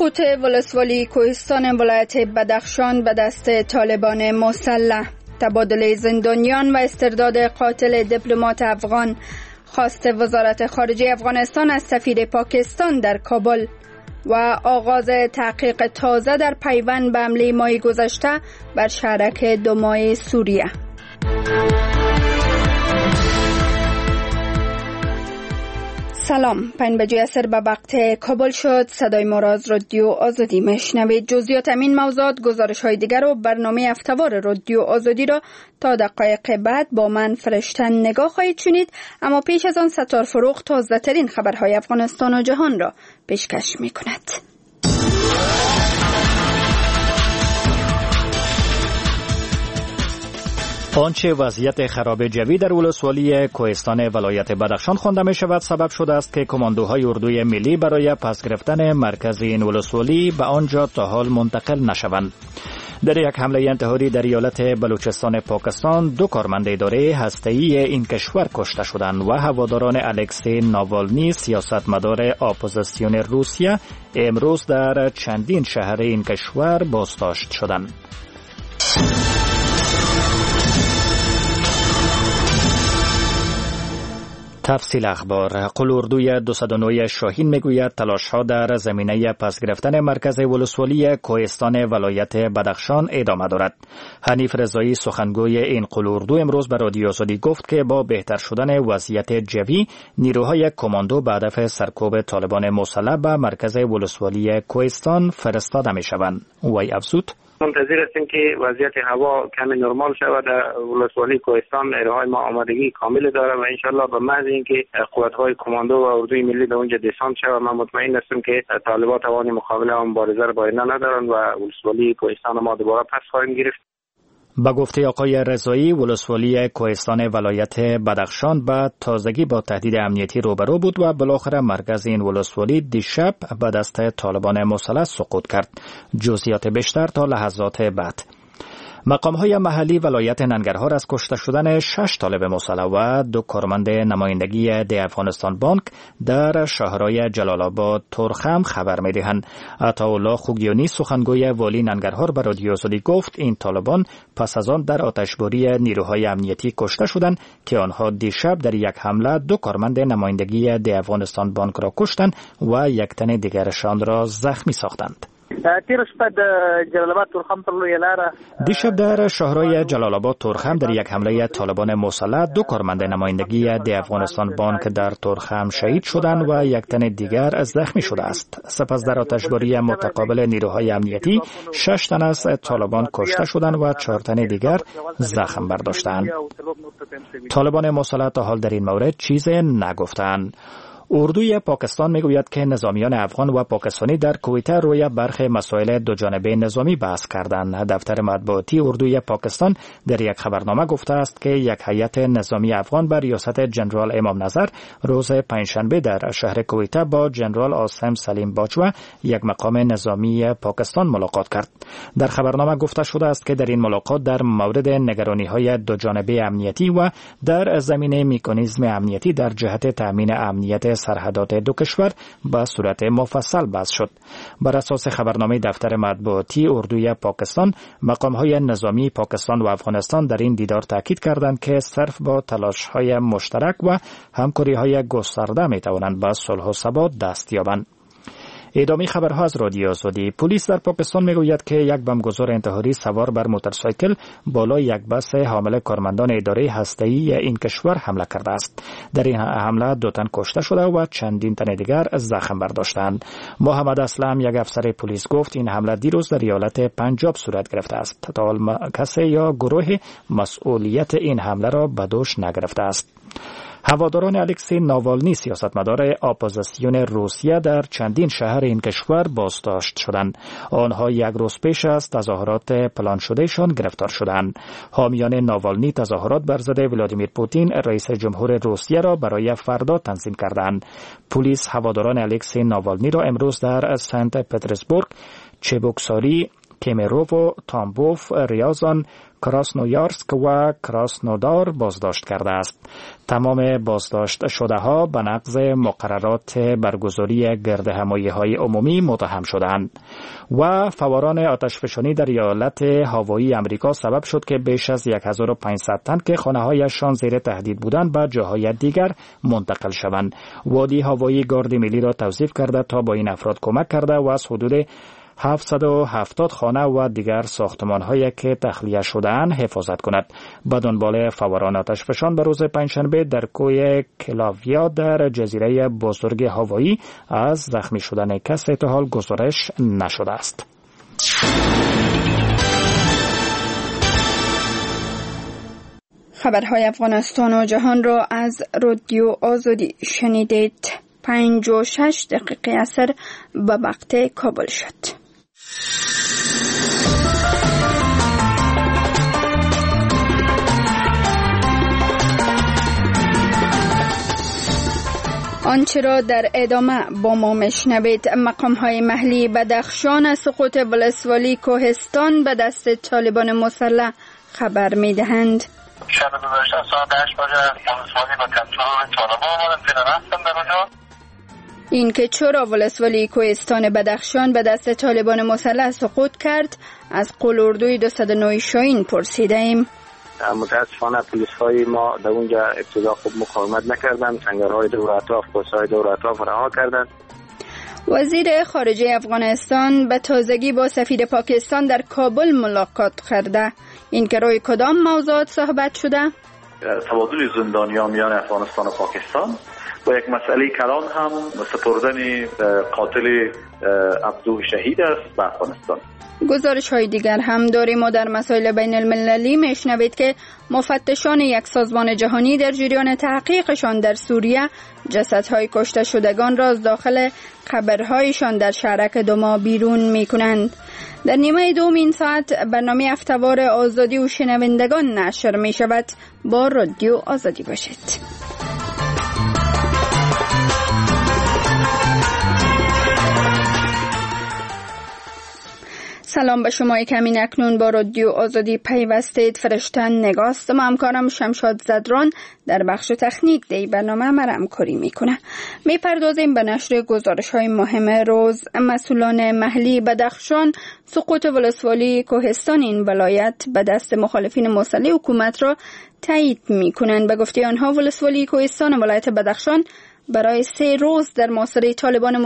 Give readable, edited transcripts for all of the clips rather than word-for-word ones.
سقوط ولسوالی کوهستان ولایت بدخشان به دست طالبان مسلح، تبادل زندانیان و استرداد قاتل دیپلمات افغان، خواست وزارت خارجه افغانستان از سفیر پاکستان در کابل و آغاز تحقیق تازه در پیوند به حمله ماه گذشته بر شهرک دمای سوریه. سلام، 5 بجه عصر به وقت کابل شد. صدای ما را از رادیو آزادی میشنوید. جزئیات این موضوعات، گزارش های دیگر و برنامه هفته‌وار رادیو آزادی را تا دقایق بعد با من فرشتن نگاه خواهید شنید. اما پیش از آن ستار فروغ تازه ترین خبرهای افغانستان و جهان را پیشکش می کند. آنچه وضعیت خراب جوی در ولسوالی کوهستان ولایت بدخشان خوانده می شود سبب شده است که کماندوهای اردوی ملی برای پس گرفتن مرکز این ولسوالی به آنجا تا حال منتقل نشوند. در یک حمله انتحاری در ایالت بلوچستان پاکستان 2 کارمند اداره هسته‌ای این کشور کشته شدند و هواداران الکسی ناوالنی سیاستمدار اپوزیسیون روسیه امروز در چندین شهر این کشور بازداشت شدند. تفصیل اخبار. قلوردوی 209 شاهین میگوید تلاش‌ها در زمینه پس گرفتن مرکز ولسوالی کوهستان ولایت بدخشان ادامه دارد. حنیف رضایی سخنگوی این قلوردو امروز به رادیو آزادی گفت که با بهتر شدن وضعیت جوی نیروهای کماندو به هدف سرکوب طالبان مسلح به مرکز ولسوالی کوهستان فرستاده می‌شوند. وی افزود: منتظر هستیم که وضعیت هوا کمی نرمال شود. در ولسوالی کوهستان نیروهای ما آمادگی کامل داره و انشالله به محض اینکه قوت‌های کماندو و اردوی ملی به اونجا دسانت شود، من مطمئن هستم که طالبان توان مقابله و مبارزه را با اینا ندارند و ولسوالی کوهستان ما دوباره پس خواهیم گرفت. با گفته آقای رضایی، ولسوالی کوهستان ولایت بدخشان به تازگی با تهدید امنیتی روبرو بود و بالاخره مرکز این ولسوالی دیشب به دست طالبان مسلح سقوط کرد. جزئیات بیشتر تا لحظات بعد. مقام‌های محلی ولایت ننگرهار از کشته شدن 6 طالب مسلح و 2 کارمند نمایندگی دی افغانستان بانک در شهرهای جلال آباد ترخم خبر می‌دهند. عطاالله خوگیانی سخنگوی والی ننگرهار به رادیو آزادی گفت این طالبان پس از آن در آتشباری نیروهای امنیتی کشته شدند که آنها دیشب در یک حمله 2 کارمند نمایندگی دی افغانستان بانک را کشتند و 1 تن دیگرشان را زخمی ساختند. دیشب در شهرهای جلال آباد ترخم در یک حمله طالبان مسلح 2 کارمند نمایندگی دی افغانستان بانک در ترخم شهید شدند و 1 تن دیگر زخمی شده است. سپس در آتشباری متقابل نیروهای امنیتی 6 تن از طالبان کشته شدند و 4 تن دیگر زخم برداشتند. طالبان مسلح تا حال در این مورد چیزی نگفتند. اردوی پاکستان میگوید که نظامیان افغان و پاکستانی در کویته روی برخی مسائل دوجانبه نظامی بحث کردند. دفتر مطبوعاتی اردوی پاکستان در یک خبرنامه گفته است که یک هیئت نظامی افغان بر ریاست جنرال امام نظر روز پنجشنبه در شهر کویته با جنرال عاصم سلیم باجوه، یک مقام نظامی پاکستان، ملاقات کرد. در خبرنامه گفته شده است که در این ملاقات در مورد نگرانی‌های دوجانبه امنیتی و در زمینه مکانیزم امنیتی در جهت تامین امنیت سرحدات 2 کشور به صورت مفصل بحث شد. بر اساس خبرنامه دفتر مطبوعاتی اردوی پاکستان، مقام‌های نظامی پاکستان و افغانستان در این دیدار تاکید کردند که صرف با تلاش‌های مشترک و همکاری‌های گسترده می‌توانند به صلح و ثبات دست یابند. ادامه خبرها از رادیو آزادی. پلیس در پاکستان میگوید که یک بمبگذار انتحاری سوار بر موتورسایکل بالای یک بس حامل کارمندان اداره هسته‌ای این کشور حمله کرده است. در این حمله 2 تن کشته شده و چندین تن دیگر زخم برداشتند. محمد اسلم، یک افسر پلیس، گفت این حمله دیروز در ایالت پنجاب صورت گرفته است. تا حال کسی یا گروه مسئولیت این حمله را به دوش نگرفته است. هواداران الکسی ناوالنی سیاستمدار اپوزیسیون روسیه در چندین شهر این کشور بازداشت شدند. آنها 1 روز پیش از تظاهرات پلان شدهشان گرفتار شدند. حامیان ناوالنی تظاهرات بر ضد ولادیمیر پوتین رئیس جمهور روسیه را برای فردا تنظیم کردند. پلیس هواداران الکسی ناوالنی را امروز در سنت پترزبورگ، چبوکساری، کیمیروو، تامبوف، ریازان، کراسنویارسک و کراسنودار بازداشت کرده است. تمام بازداشت شده ها به نقض مقررات برگزاری گردهمایی‌های عمومی متهم شدند و فوران آتشفشانی در ایالت هاوایی امریکا سبب شد که بیش از 1500 تن که خانه‌هایشان زیر تهدید بودند به جاهای دیگر منتقل شوند. وادی هاوایی گارد ملی را توصیف کرده تا با این افراد کمک کرده و از حدود 770 خانه و دیگر ساختمان‌هایی که تخلیه شده‌اند حفاظت کند. به دنبال فوران آتشفشان به روز پنجشنبه در کوه کلاویا در جزیره بزرگ هاوایی از زخمی شدن کسی تا حال گزارش نشده است. خبرهای افغانستان و جهان را از رادیو آزادی شنیدید. 5:06 عصر به وقت کابل شد. آنچه را در ادامه با ما میشنوید. مقام‌های محلی بدخشان از سقوط ولسوالی کوهستان به دست طالبان مسلح خبر می‌دهند. شب گذشته ساعت 8 ولسوالی با کنترل طالبان آمدن فعلا هستن در اونجا. این که چرا ولسوالی کوهستان بدخشان به دست طالبان مسلح سقوط کرد از قلوردوی 209 شاهین پرسیده ایم. متاسفانه پلیس‌های ما در اونجا ابتدا خوب مقاومت نکردند، سنگرهای دور اطراف، پست‌های دور اطراف رها کردند. وزیر خارجه افغانستان به تازگی با سفیر پاکستان در کابل ملاقات کرده. این که روی کدام موضوعات صحبت شده؟ تبادل زندانیان میان افغانستان و پاکستان و یک مسئله کلان هم سپردن قاتل عبدو شهید است به افغانستان. گزارش های دیگر هم داریم و در مسائل بین المللی میشنوید که مفتشان یک سازمان جهانی در جریان تحقیقشان در سوریه جسدهای کشته شدگان را از داخل قبرهایشان در شهرک دوما بیرون میکنند. در نیمه دوم این ساعت برنامه هفته‌وار آزادی و شنوندگان نشر می شود. با رادیو آزادی باشید. سلام به شما که همین اکنون با رادیو آزادی پیوستید. فرشته نگاست و همکارم شمشاد زدران در بخش تکنیک دی برنامه ما همکاری میکنه. میپردازیم به نشر گزارش های مهم روز. مسئولان محلی بدخشان سقوط ولسوالی کوهستان این ولایت به دست مخالفین مسلح حکومت را تایید میکنند. به گفته آنها ولسوالی کوهستان ولایت بدخشان برای 3 روز در محاصره طالبان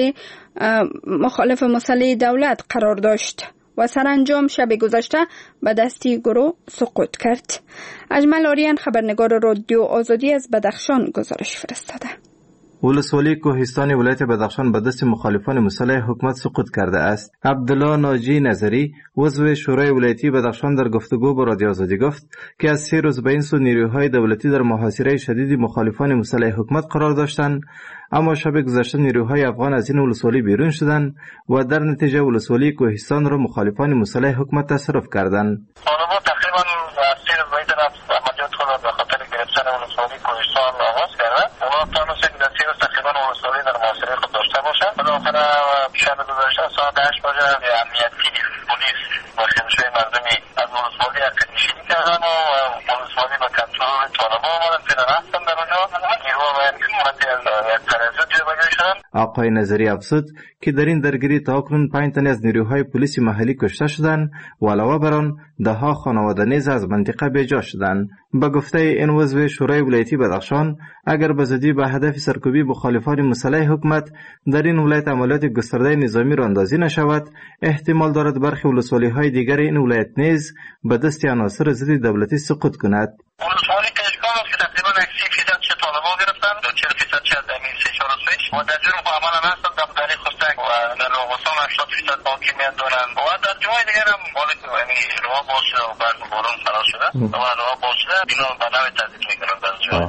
مخالف مسلح دولت قرار داشت و سرانجام شب گذشته به دستی گروه سقوط کرد. اجمل آریان خبرنگار رادیو آزادی از بدخشان گزارش فرستاده. ولسوالی کوهستان ولایت بدخشان به دست مخالفان مسلح حکومت سقوط کرده است. عبدالله ناجی نظری عضو شورای ولایتی بدخشان در گفتگو با رادیو آزادی گفت که از 3 روز به این سو نیروهای دولتی در محاصره شدید مخالفان مسلح حکومت قرار داشتند، اما شب گذشته نیروهای افغان از این ولسوالی بیرون شدند و در نتیجه ولسوالی کوهستان را مخالفان مسلح حکومت تصرف کردند. طالبان تقریبا از 3 روز بعد از عملیات خود به خاطر گرفتن ولسوالی کوهستان آغاز کردند. اونا تونستن در 3 روز تقریبا ولسوالی در محاصره خود داشته باشند. بالاخره شب گذشته ساعت 8 امنیتی پلیس و خیمه‌های مردمی از ولسوالی حرکت نشینی کردند و ولسوالی به کنترل طالبان آمدن. فعلا هستن در اونجا. نیروها باید قسمتی از ترازو جابجا شدند. آقای نظری افزود که در این درگیری تاکنون 5 تن از نیروهای پلیس محلی کشته شدند و علاوه بر آن 10 خانواده نیز از منطقه بیجا شدند. به گفته این عضو شورای ولایتی بدخشان، اگر به زودی به هدف سرکوبی مخالفان مسلح حکومت در این ولایت عملیات گسترده نظامی را اندازی نشود، احتمال دارد برخی ولسوالی‌های دیگر این ولایت نیز به دست عناصر ضد دولتی سقوط کند. ولسوالی کشکان است که تقریبا 30% چه طالبان گرفتند و 40% چه از امین 3-4 روز و در جرم با عمل هستند. در دری خستک و در راغستان 80% حاکمیت دارند و در جای دیگر هم مالک راه باز شده و برق بارون فرار شده و راه باز شده اینا به نوع تضدید میکنند در جای دیگر.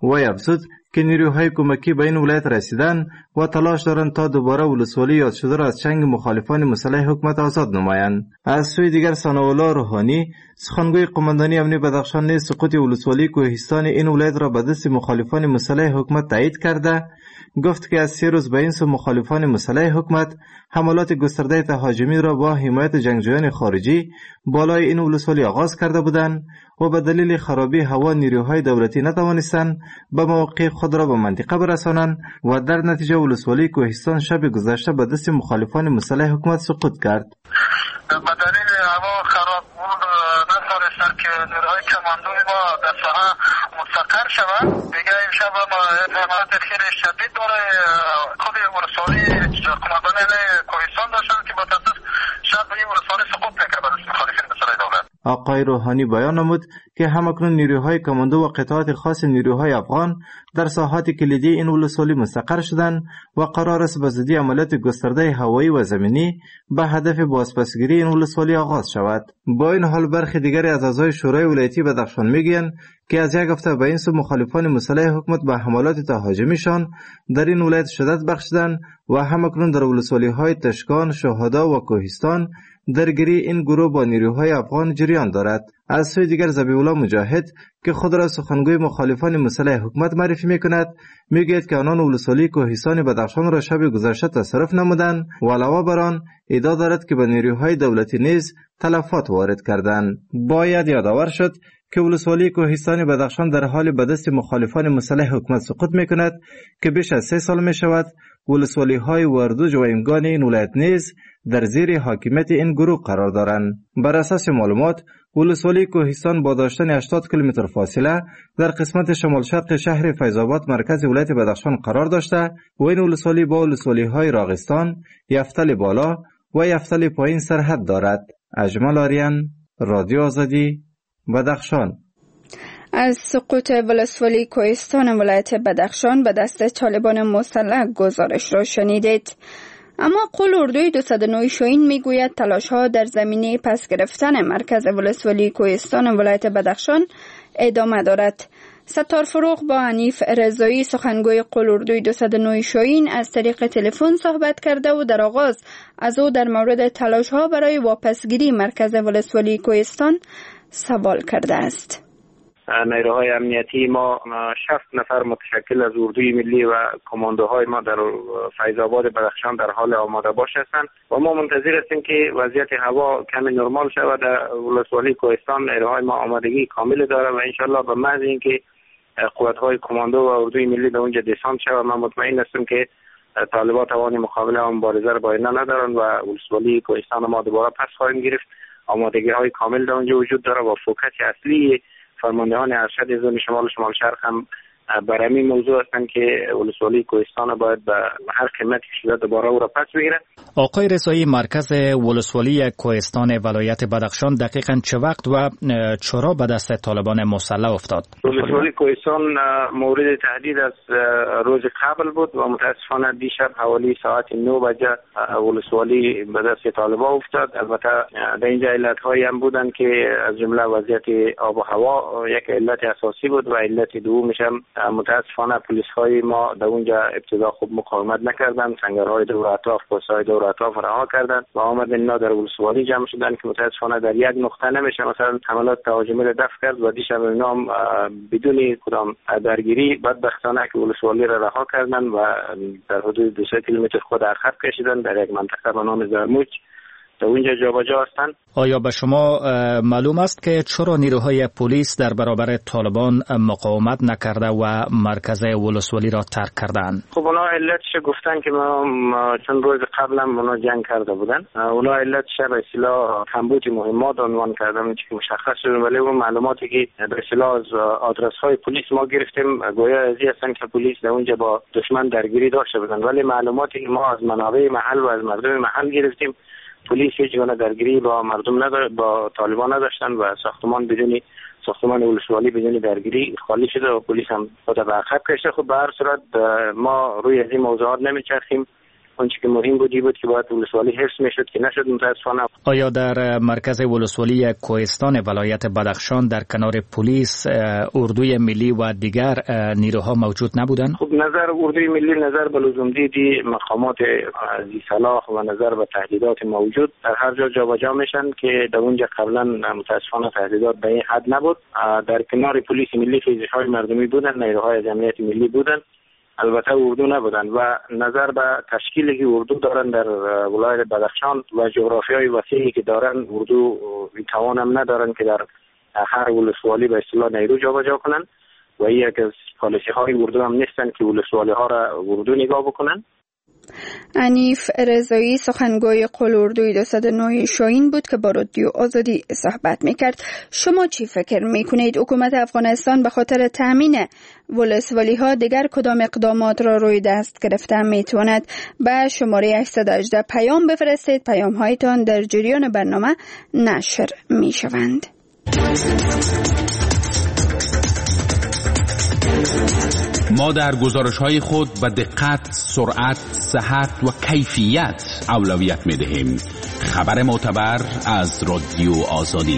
وی افزود که نیروهای کمکی به این ولایت رسیدن و تلاش دارند تا دوباره ولسوالی یاد شده را از چنگ مخالفان مسلح حکومت آزاد نمایند. از سوی دیگر ثناءالله روحانی سخنگوی قماندانی امنیت بدخشان نیز سقوط ولسوالی کوهستان این ولایت را به دست مخالفان مسلح حکومت تایید کرده گفت که از 3 روز به این سو مخالفان مسلح حکومت حملات گسترده تهاجمی را با حمایت جنگجویان خارجی بالای این ولسوالی آغاز کرده بودند و به دلیل خرابی هوا نیروهای دولتی نتوانستند به موقع خود را به منطقه برسانند و در نتیجه ولسوالی کوهستان شب گذشته به دست مخالفان مسلح حکومت سقوط کرد. به دلیل هوا خراب بود نتوانستند که نیروهای کماندوی ما در ساحه مستقر شوند. دیگه این شب ما حملات خیلی شدید برای خود ولسوالی قماندان کوهستان داشتند که با تاسیس شب این ولسوالی سقوط میکرد به دست مخالفین مسلح دولت. آقای روحانی بیان نمود که همکنون نیروهای کماندو و قطعات خاص نیروهای افغان در ساحات کلیدی این ولسوالی مستقر شدند و قرار است به زودی عملیات گسترده هوایی و زمینی به هدف بازپسگیری این ولسوالی آغاز شود. با این حال برخی دیگری از اعضای شورای ولایتی بدخشان میگویند که از یک هفته به این سو مخالفان مسلح حکومت به حملات تهاجمیشان در این ولایت شدت بخشیدند و همکنون در ولسوالی‌های تشکان، شهدا و کوهستان درگیری این گروه با نیروهای افغان جریان دارد. از سوی دیگر ذبیح‌الله مجاهد که خود را سخنگوی مخالفان مسلح حکومت معرفی می‌کند میگوید که آنان ولسوالی کوهستان بدخشان را شب گذشته تصرف نمودند و علاوه بر آن ادعا دارد که به نیروهای دولتی نیز تلفات وارد کردند. باید یادآور شد که ولسوالی کوهستان بدخشان در حال به دست مخالفان مسلح حکومت سقوط می‌کند که بیش از 3 سال می‌شود ولسوالی‌های وردوج و ایمگان این ولایت نیز در زیر حاکمیت این گروه قرار دارند. بر اساس معلومات ولسوالی کوهستان با داشتن 80 کیلومتر فاصله در قسمت شمال شرق شهر فیض‌آباد مرکز ولایت بدخشان قرار داشته و این ولسوالی با ولسوالی‌های راغستان، یفتل بالا و یفتل پایین سرحد دارد. اجمل آریان، رادیو آزادی، بدخشان. از سقوط ولسوالی کوهستان ولایت بدخشان به دست طالبان مسلح گزارش را شنیدید. اما قول اردوی 209 شاهین میگوید تلاش‌ها در زمینه پس گرفتن مرکز ولسوالی کوهستان ولایت بدخشان ادامه دارد. ستار فروغ با حنیف رضایی سخنگوی قول اردوی 209 شاهین از طریق تلفن صحبت کرده و در آغاز از او در مورد تلاش‌ها برای واپسگیری مرکز ولسوالی کوهستان سوال کرده است. نیروهای امنیتی ما 6 نفر متشکل از اردوی ملی و کماندوهای ما در فیض‌آباد بدخشان در حال آماده باش هستند و ما منتظر هستیم که وضعیت هوا کمی نرمال شود. در ولسوالی کوهستان نیروهای ما آمادگی کامل داره و انشالله به محض اینکه قوت‌های کماندو و اردوی ملی در اونجا دسانت شود من مطمئن هستم که طالبان توان مقابله و مبارزه را با اینا ندارند و ولسوالی کوهستان ما دوباره پس خواهیم گرفت. آمادگی‌های کامل در اونجا وجود داره و فوکس اصلی فرماندهان ارشد زون شمال شرق هم بر همین موضوع هستند که ولسوالی کوهستان باید به هر قیمتی شده دوباره او را پس بگیره. آقای رضایی، مرکز ولسوالی کوهستان ولایت بدخشان دقیقاً چه وقت و چرا به دست طالبان مسلح افتاد؟ ولسوالی کوهستان مورد تهدید از روز قبل بود و متاسفانه دیشب حوالی ساعت 9 بجه ولسوالی به دست طالبان افتاد. البته در اینجا علت‌هایی هم بودند که از جمله وضعیت آب و هوا یک علت اساسی بود و علت دومش هم متاسفانه پلیس‌های ما در اونجا ابتدا خوب مقاومت نکردند، سنگرهای دور اطراف پست‌های دور اطراف رها کردند و آمدن اینا در ولسوالی جمع شدند که متاسفانه در یک نقطه نمیشه مثلا حملات تهاجمی را دفع کرد و دیشب اینا هم بدون کدام درگیری بدبختانه که ولسوالی را رها کردند و در حدود 200 کیلومتر خود عقب کشیدند در یک منطقه به نام زرموج در اونجا جابجا هستند. آیا به شما معلوم است که چرا نیروهای پلیس در برابر طالبان مقاومت نکرده و مرکز ولسوالی را ترک کردند؟ خب اونا علتش گفتن که ما چند روز قبل هم اونا جنگ کرده بودن. اونا علتش به اصطلاح کمبود مهمات عنوان کردن که مشخص شد، ولی اون معلوماتی که به اصطلاح از آدرس های پلیس ما گرفتیم گویا ازی هستن که پلیس در اونجا با دشمن درگیری داشته بودن، ولی معلوماتی که ما از منابع محل و از مردم محل گرفتیم پلیس هیچ گونه درگیری با مردم با طالبان نداشتن و ساختمان ولسوالی بدون درگیری خالی شده و پلیس هم خود به عقب کشیده. خب به هر صورت ما روی از این موضوعات نمیچرخیم آنچه که مهم بود که باید ولسوالی حفظ میشد که نشد متاسفانه. آیا در مرکز ولسوالی کوهستان ولایت بدخشان در کنار پلیس اردوی ملی و دیگر نیروها موجود نبودند؟ خب نظر اردوی ملی نظر به لزوم دیدی مقامات ذی صلاح و نظر به تهدیدات موجود در هر جا جابجا میشن که در اونجا قبلا متاسفانه تهدیدات به این حد نبود. در کنار پلیس ملی فیزیک‌های مردمی بودن، نیروهای از امنیت ملی بودن، البته اردو نبودن و نظر به تشکیلی که اردو دارن در ولایت بدخشان و جغرافیای وسیعی که دارن اردو توان هم ندارن که در هر ولسوالی به اصطلاح نیرو جابجا کنن و یک از پالیسی های اردو هم نیستن که ولسوالی ها را اردو نگاه بکنن. انیف رضایی سخنگوی قول اردوی 209 شاهین بود که با رادیو آزادی صحبت میکرد. شما چی فکر میکنید حکومت افغانستان به خاطر تامین ولسوالی ها دیگر کدام اقدامات را روی دست گرفته میتواند؟ به شماره 818 پیام بفرستید. پیام هایتان در جریان برنامه نشر میشوند. ما در گزارش‌های خود به دقت، سرعت، صحت و کیفیت اولویت می‌دهیم. خبر معتبر از رادیو آزادی.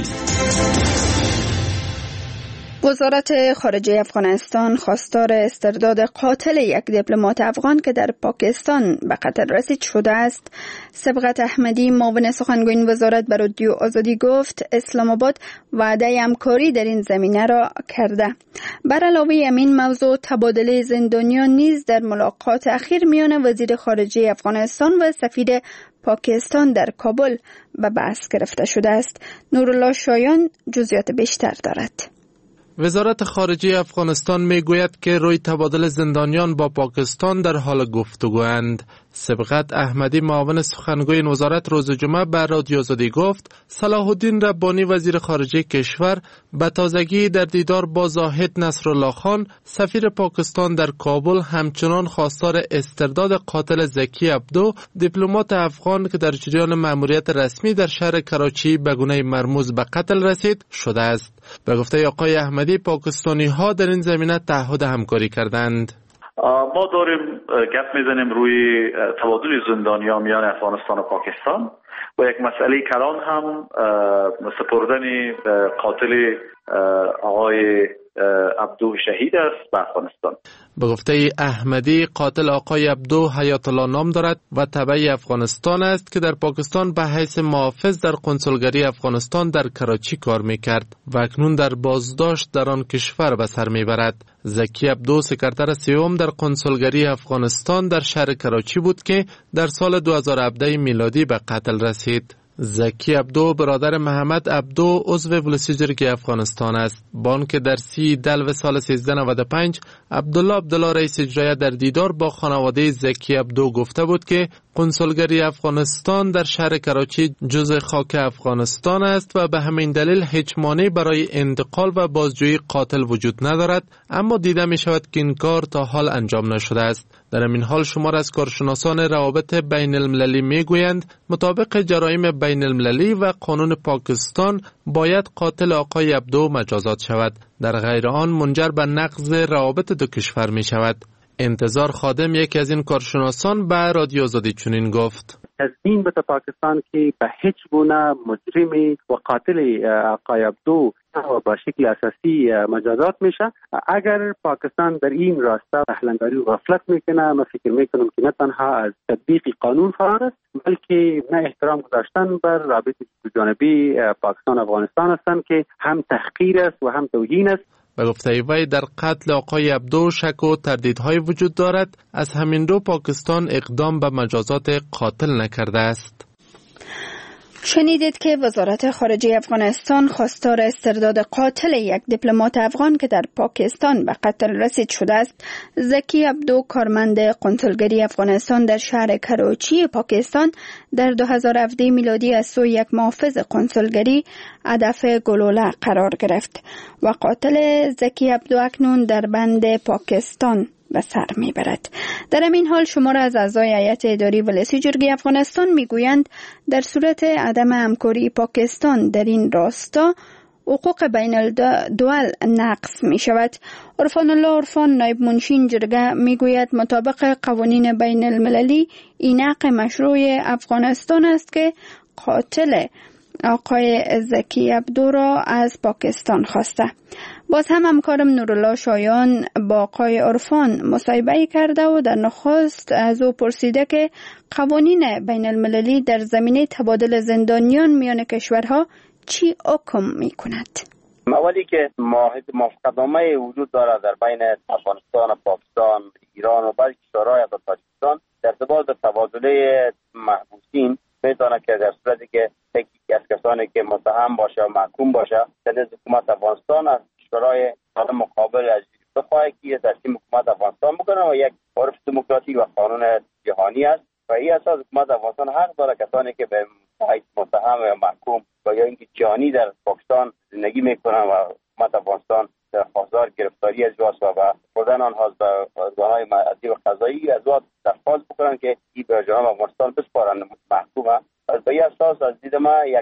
وزارت خارجه افغانستان خواستار استرداد قاتل یک دیپلمات افغان که در پاکستان به قتل رسید شده است. سبقت احمدی معاون سخنگوی وزارت به رادیو آزادی گفت اسلام آباد وعده همکاری در این زمینه را کرده. بر علاوه این موضوع تبادله زندانیان نیز در ملاقات اخیر میان وزیر خارجه افغانستان و سفیر پاکستان در کابل به بحث گرفته شده است. نورالله شایان جزئیات بیشتر دارد. وزارت خارجه افغانستان میگوید که روی تبادل زندانیان با پاکستان در حال گفتگواند. سبقت احمدی معاون سخنگوی این وزارت روز جمعه به رادیو آزادی گفت صلاح الدین ربانی وزیر خارجه کشور به تازگی در دیدار با زاهد نصرالله خان سفیر پاکستان در کابل همچنان خواستار استرداد قاتل زکی عبدو دیپلمات افغان که در جریان مأموریت رسمی در شهر کراچی به گونه مرموز به قتل رسید شده است. به گفته آقای احمدی پاکستانی ها در این زمینه تعهد همکاری کردند. ما داریم گپ میزنیم روی تبادل زندانیان میان افغانستان و پاکستان و یک مسئله کلان هم سپردن قاتل آقای عبدو شهید است به افغانستان. به گفته احمدی قاتل آقای عبدو حیات الله نام دارد و تبع افغانستان است که در پاکستان به حیث محافظ در قنصلگری افغانستان در کراچی کار میکرد و اکنون در بازداشت در آن کشور به سر میبرد. زکی عبدو سکرتر سوم در قنصلگری افغانستان در شهر کراچی بود که در سال 2017 میلادی به قتل رسید. زکی عبدو برادر محمد عبدو عضو ولسوالی افغانستان است. بان که در 30 دلو سال 1395 عبدالله رئیس اجرایی در دیدار با خانواده زکی عبدو گفته بود که قنصلگری افغانستان در شهر کراچی جزء خاک افغانستان است و به همین دلیل هیچ مانعی برای انتقال و بازجویی قاتل وجود ندارد، اما دیده می شود که این کار تا حال انجام نشده است. در این حال شمار از کارشناسان روابط بین المللی می گویند مطابق جرایم بین المللی و قانون پاکستان باید قاتل آقای عبدو مجازات شود، در غیر آن منجر به نقض روابط دو کشور می شود. انتظار خادم یکی از این کارشناسان به رادیو آزادی چنین گفت: تضمین به پاکستان که به هیچ گونه مجرمی و قاتل آقای عبدو با شکل اساسی مجازات میشه. اگر پاکستان در این راسته رهلنگاری و غفلت میکنه، من فکر میکنم که نه تنها از تطبیق قانون فرار است، بلکه نه احترام گذاشتن بر رابطه دوجانبه پاکستان و افغانستان هستند که هم تحقیر است و هم توهین است. به گفته وی در قتل آقای عبدو شک و تردیدهای وجود دارد، از همین رو پاکستان اقدام به مجازات قاتل نکرده است. شنیدید که وزارت خارجه افغانستان خواستار استرداد قاتل یک دیپلمات افغان که در پاکستان به قتل رسید شده است. زکی عبدو کارمند قنصلگری افغانستان در شهر کراچی پاکستان در 2017 میلادی از سوی یک محافظ قنصلگری هدف گلوله قرار گرفت و قاتل زکی عبدو اکنون در بند پاکستان به سر میبرد. در همین حال شمار از اعضای هیئت اداری ولسی جرگه افغانستان میگویند در صورت عدم همکاری پاکستان در این راستا حقوق بین الدول نقض می شود. عرفان الله عرفان نایب منشی جرگه می گوید مطابق قوانین بین المللی این حق مشروع افغانستان است که قاتل آقای زکی عبدو را از پاکستان خواسته. باز هم همکارم نورالله شایان با آقای عرفان مصاحبه کرده و در نخست از او پرسیده که قوانین بین المللی در زمینه تبادل زندانیان میان کشورها چی حکم می کند؟ اولی که موافقتنامه وجود دارد در بین افغانستان و پاکستان، ایران و بعضی کشورهای از تاجیکستان در ارتباط به تبادله محبوسین میتونه که در صورتی که یکی از کسانی که متهم باشه و محکوم باشه در حکومت افغانستان از کشورهای مقابل از بخواهد که تسلیم حکومت افغانستان بکنه و یک عرف دموکراتیک و قانون جهانی است و این اساس حکومت افغانستان حق داره کسانی که به متهم و محکوم و یا اینکه جانی در پاکستان زندگی میکنن و حکومت افغانستان در خواستار گرفتاری از جواز و بردن آنها به ارگانهای عدلی و قضایی از وقت درخواست بکنن که این به جناب افغانستان بسپارن محکومه. به این اساس از دید ما یک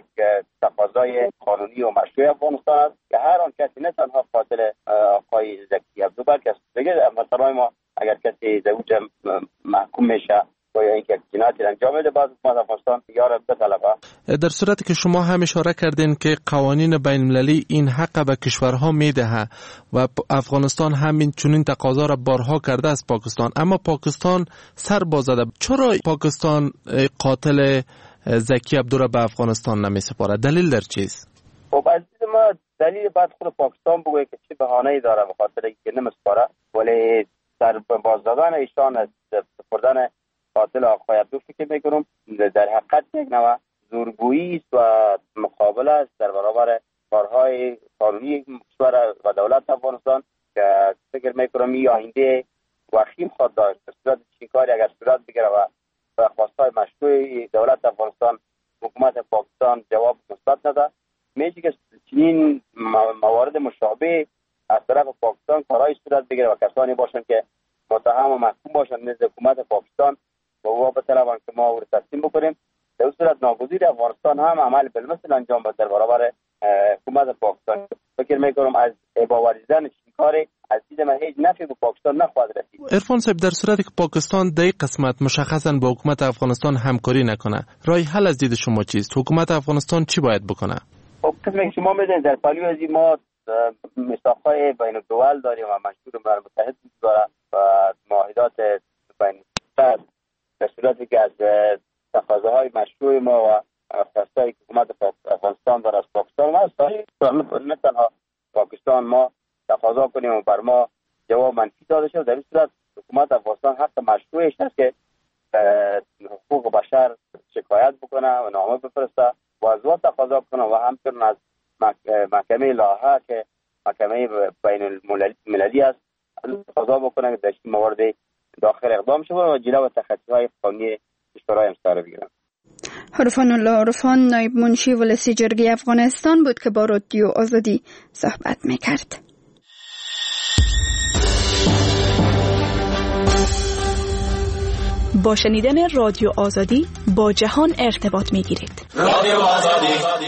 تقاضای قانونی و مشروع افغانستان است که هر آن کسی نه تنها قاتل آقای زکی عبدو بلکه دیگه مثلا ما اگر کسی در اونجا محکوم میشه و یا اینکه جنایتی انجام بده باز حکومت افغانستان یار بطلبه. در صورتی که شما هم اشاره کردین که قوانین بین المللی این حق به کشورها میدهه و افغانستان همین چنین تقاضا را بارها کرده از پاکستان، اما پاکستان سر بازده. چرا پاکستان قاتل زکی عبدو را به افغانستان نمیسپاره؟ دلیل در چیست؟ خب از دید ما دلیل بعد خود پاکستان بگوید که چه بهانه‌ای داره به خاطر اینکه نمیسپاره، ولی در بازدادن ایشان از سپردن قاتل آقای عبدو فکر میکنم در حقیقت یک نوع زورگویی است و مقابله است در برابر کارهای قانونی کشور و دولت افغانستان که فکر میکنم این آینده وخیم خواهد داشت. به صورت چنین کاری اگر صورت بگیره و خواستهای مشروع دولت افغانستان حکومت پاکستان جواب مثبت نده، میشه که چنین موارد مشابه از طرف پاکستان کارهای صورت بگیره و کسانی باشن که متهم و محکوم باشن نزد حکومت پاکستان و او بطلبن که ما او رو تسلیم بکنیم. در صورت ناگزیر افغانستان هم عمل بالمثل انجام بده در برابر حکومت پاکستان. فکر میکنم از باوریدن چنین کاری از دید من هیچ نفعی به پاکستان نخواهد رسید. عرفان صاحب، در صورتی که پاکستان در این قسمت مشخصا با حکومت افغانستان همکاری نکنه، راه حل از دید شما چیست؟ حکومت افغانستان چی باید بکنه؟ خب قسمی که شما میدونید در پهلوی از ما میثاق‌های بین الدول داریم و مشهور ملل متحد داره و معاهدات بین الملل در صورتی که از تقاضاهای مشروع ما و خواستهای حکومت افغانستان داره از پاکستان ما نه تنها پاکستان ما تقاضا کنیم و بر ما جواب منفی داده شد. در این صورت حکومت افغانستان حق مشروعش است که حقوق بشر شکایت بکنه و نامه بفرسته و از وقت تقاضا کنه و همچنین از محکمه لاها که محکمه بین المللی است تقاضا بکنه که در این موارد داخل اقدام شده و جلو تخطی‌های قانونی کشورهای همسایه بگیرن. عرفان الله عرفان نایب منشی ولسی جرگه افغانستان بود که با رادیو آزادی صحبت میکرد. با شنیدن رادیو آزادی با جهان ارتباط میگیرید. رادیو آزادی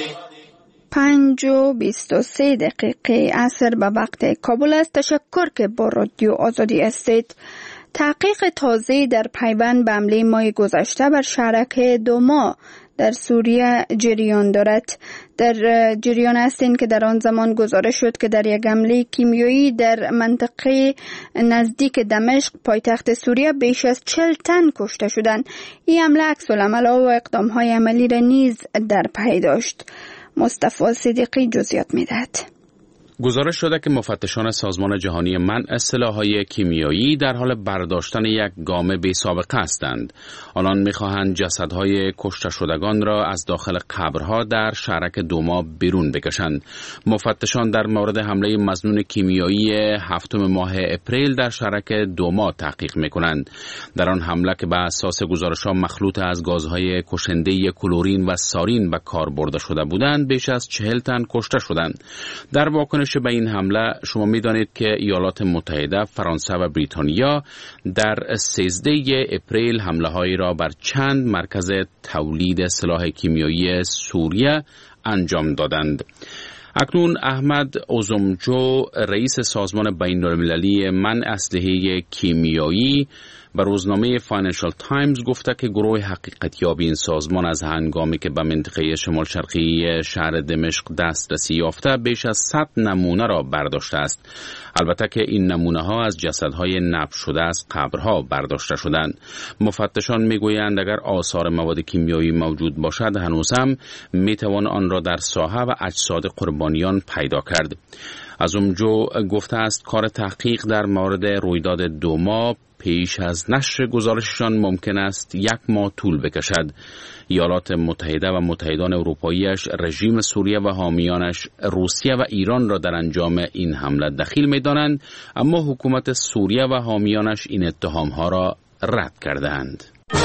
5:23 عصر به وقت کابل است. تشکر که با رادیو آزادی هستید. تحقیق تازه در پیوند به حمله ماه گذشته بر شهرک دوما در سوریه جریان دارد. در جریان هستین که در آن زمان گزارش شد که در یک حمله کیمیایی در منطقه نزدیک دمشق پایتخت سوریه بیش از 40 تن کشته شدند. این حمله عکس‌العمل‌ها و اقدام‌های عملی را نیز در پی داشت. مصطفی صدیقی جزئیات می‌دهد. گزارش شده که مفتشان سازمان جهانی منع سلاح‌های کیمیایی در حال برداشتن یک گام بی‌سابقه هستند. آنان می‌خواهند جسدهای کشته شدگان را از داخل قبرها در شهرک دوما بیرون بکشند. مفتشان در مورد حمله مظنون کیمیایی 7 ماه اپریل در شهرک دوما تحقیق می‌کنند. در آن حمله که بر اساس گزارش‌ها مخلوط از گازهای کشنده کلورین و سارین به کار برده شده بودند، بیش از 40 تن کشته شدند. در واکنش به این حمله شما می‌دانید که ایالات متحده، فرانسه و بریتانیا در 13 اپریل حمله‌هایی را بر چند مرکز تولید سلاح کیمیایی سوریه انجام دادند. اکنون احمد اوزومجو رئیس سازمان بین‌المللی منع اسلحه کیمیایی به روزنامه فاینانشال تایمز گفته که گروه حقیقتیابی این سازمان از هنگامی که به منطقه شمال شرقی شهر دمشق دسترسی یافته بیش از 100 نمونه را برداشته است. البته که این نمونه ها از جسدهای نبش شده از قبرها برداشته شدند. مفتشان میگویند اگر آثار مواد کیمیایی موجود باشد هنوز هم میتوان آن را در ساحه و اجساد قربانیان پیدا کرد. اوزومجو گفته است کار تحقیق در مورد رویداد 2 ماه پیش از نشر گزارششان ممکن است 1 ماه طول بکشد. ایالات متحده و متحدان اروپاییش رژیم سوریه و حامیانش روسیه و ایران را در انجام این حمله دخیل می‌دانند، اما حکومت سوریه و حامیانش این اتهام‌ها را رد کردند.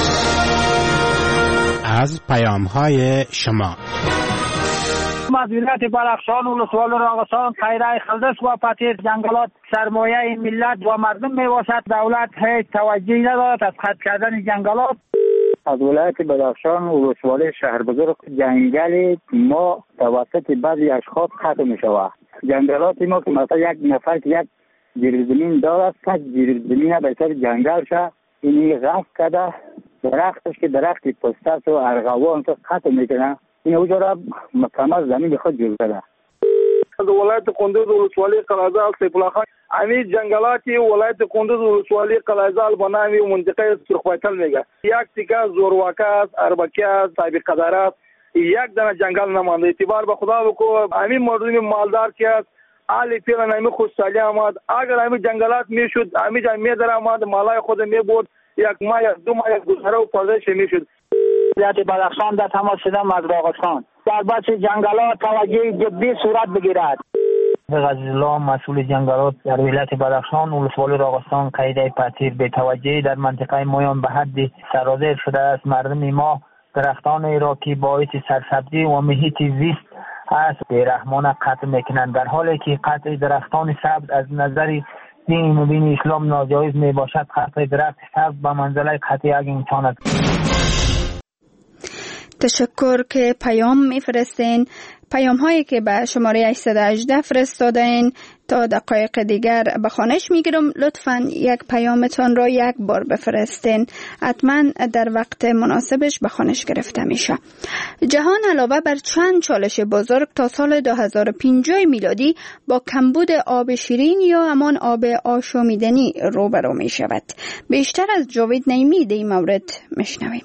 از پیام‌های شما از ولایت بدخشان ولسوالی راغستان قیره خلدس و پتیر جنگلات سرمایه ملت و مردم میباشد. دولت هیچ توجهی ندارد از قطع کردن جنگلات. از ولایت بدخشان ولسوالی شهر بزرگ جنگل ما توسط بعضی اشخاص قطع می شود. جنگلات ما که مثلا یک نفر که یک جریزمین دارد که جریزمین به سر جنگل شد اینی غفت کرده درختش که درخت پسترس و ارغوان تو قطع میکنه. این اوجا را مکمل زمین به خود جور کرده. از ولایت قندوز ولسوالی قلعه‌زال سیف الله خان امی جنگلاتی ولایت قندوز ولسوالی قلعه‌زال به نام منطقه سرخپایتل میگه. یک تیکه زورواکه است، اربکی است، صاحب قدر است. یک دانه جنگل نمانده. اعتبار به خدا بکو امی مردم مالدار که است علی پیران امی خوشحالی آمد. اگر امی جنگلات میشد امی جمعیت در آمد مالای خود میبرد 1 ماه 2 ماه گذره و پردهش میشد. ولایت بدخشان در تماس شدم از راغستان در بخش جنگلات توجه جدی صورت بگیرد. غزیرالله مسئول جنگلات در ولایت بدخشان ولسوالی راغستان قیده پتیر به توجهی در منطقه مایان به حد سرازیر شده است. مردم ما درختان ایراکی باعث سرسبزی و محیط زیست است بیرحمانه قطع میکنند، در حالی که قطع درختان سبز از نظر دین مبین اسلام ناجایز می باشد. قطع درخت سبز به منزله قطع یک انسان است. تشکر که پیام میفرستین. پیام هایی که به شماره 818 فرستادین تا دقایق دیگر به خوانش میگیرم. لطفاً یک پیامتان را 1 بار بفرستین، حتما در وقت مناسبش به خوانش گرفته میشه. جهان علاوه بر چند چالش بزرگ تا سال 2050 میلادی با کمبود آب شیرین یا همان آب آشامیدنی روبرو می شود. بیشتر از جاوید نعیمی در این مورد میشنویم.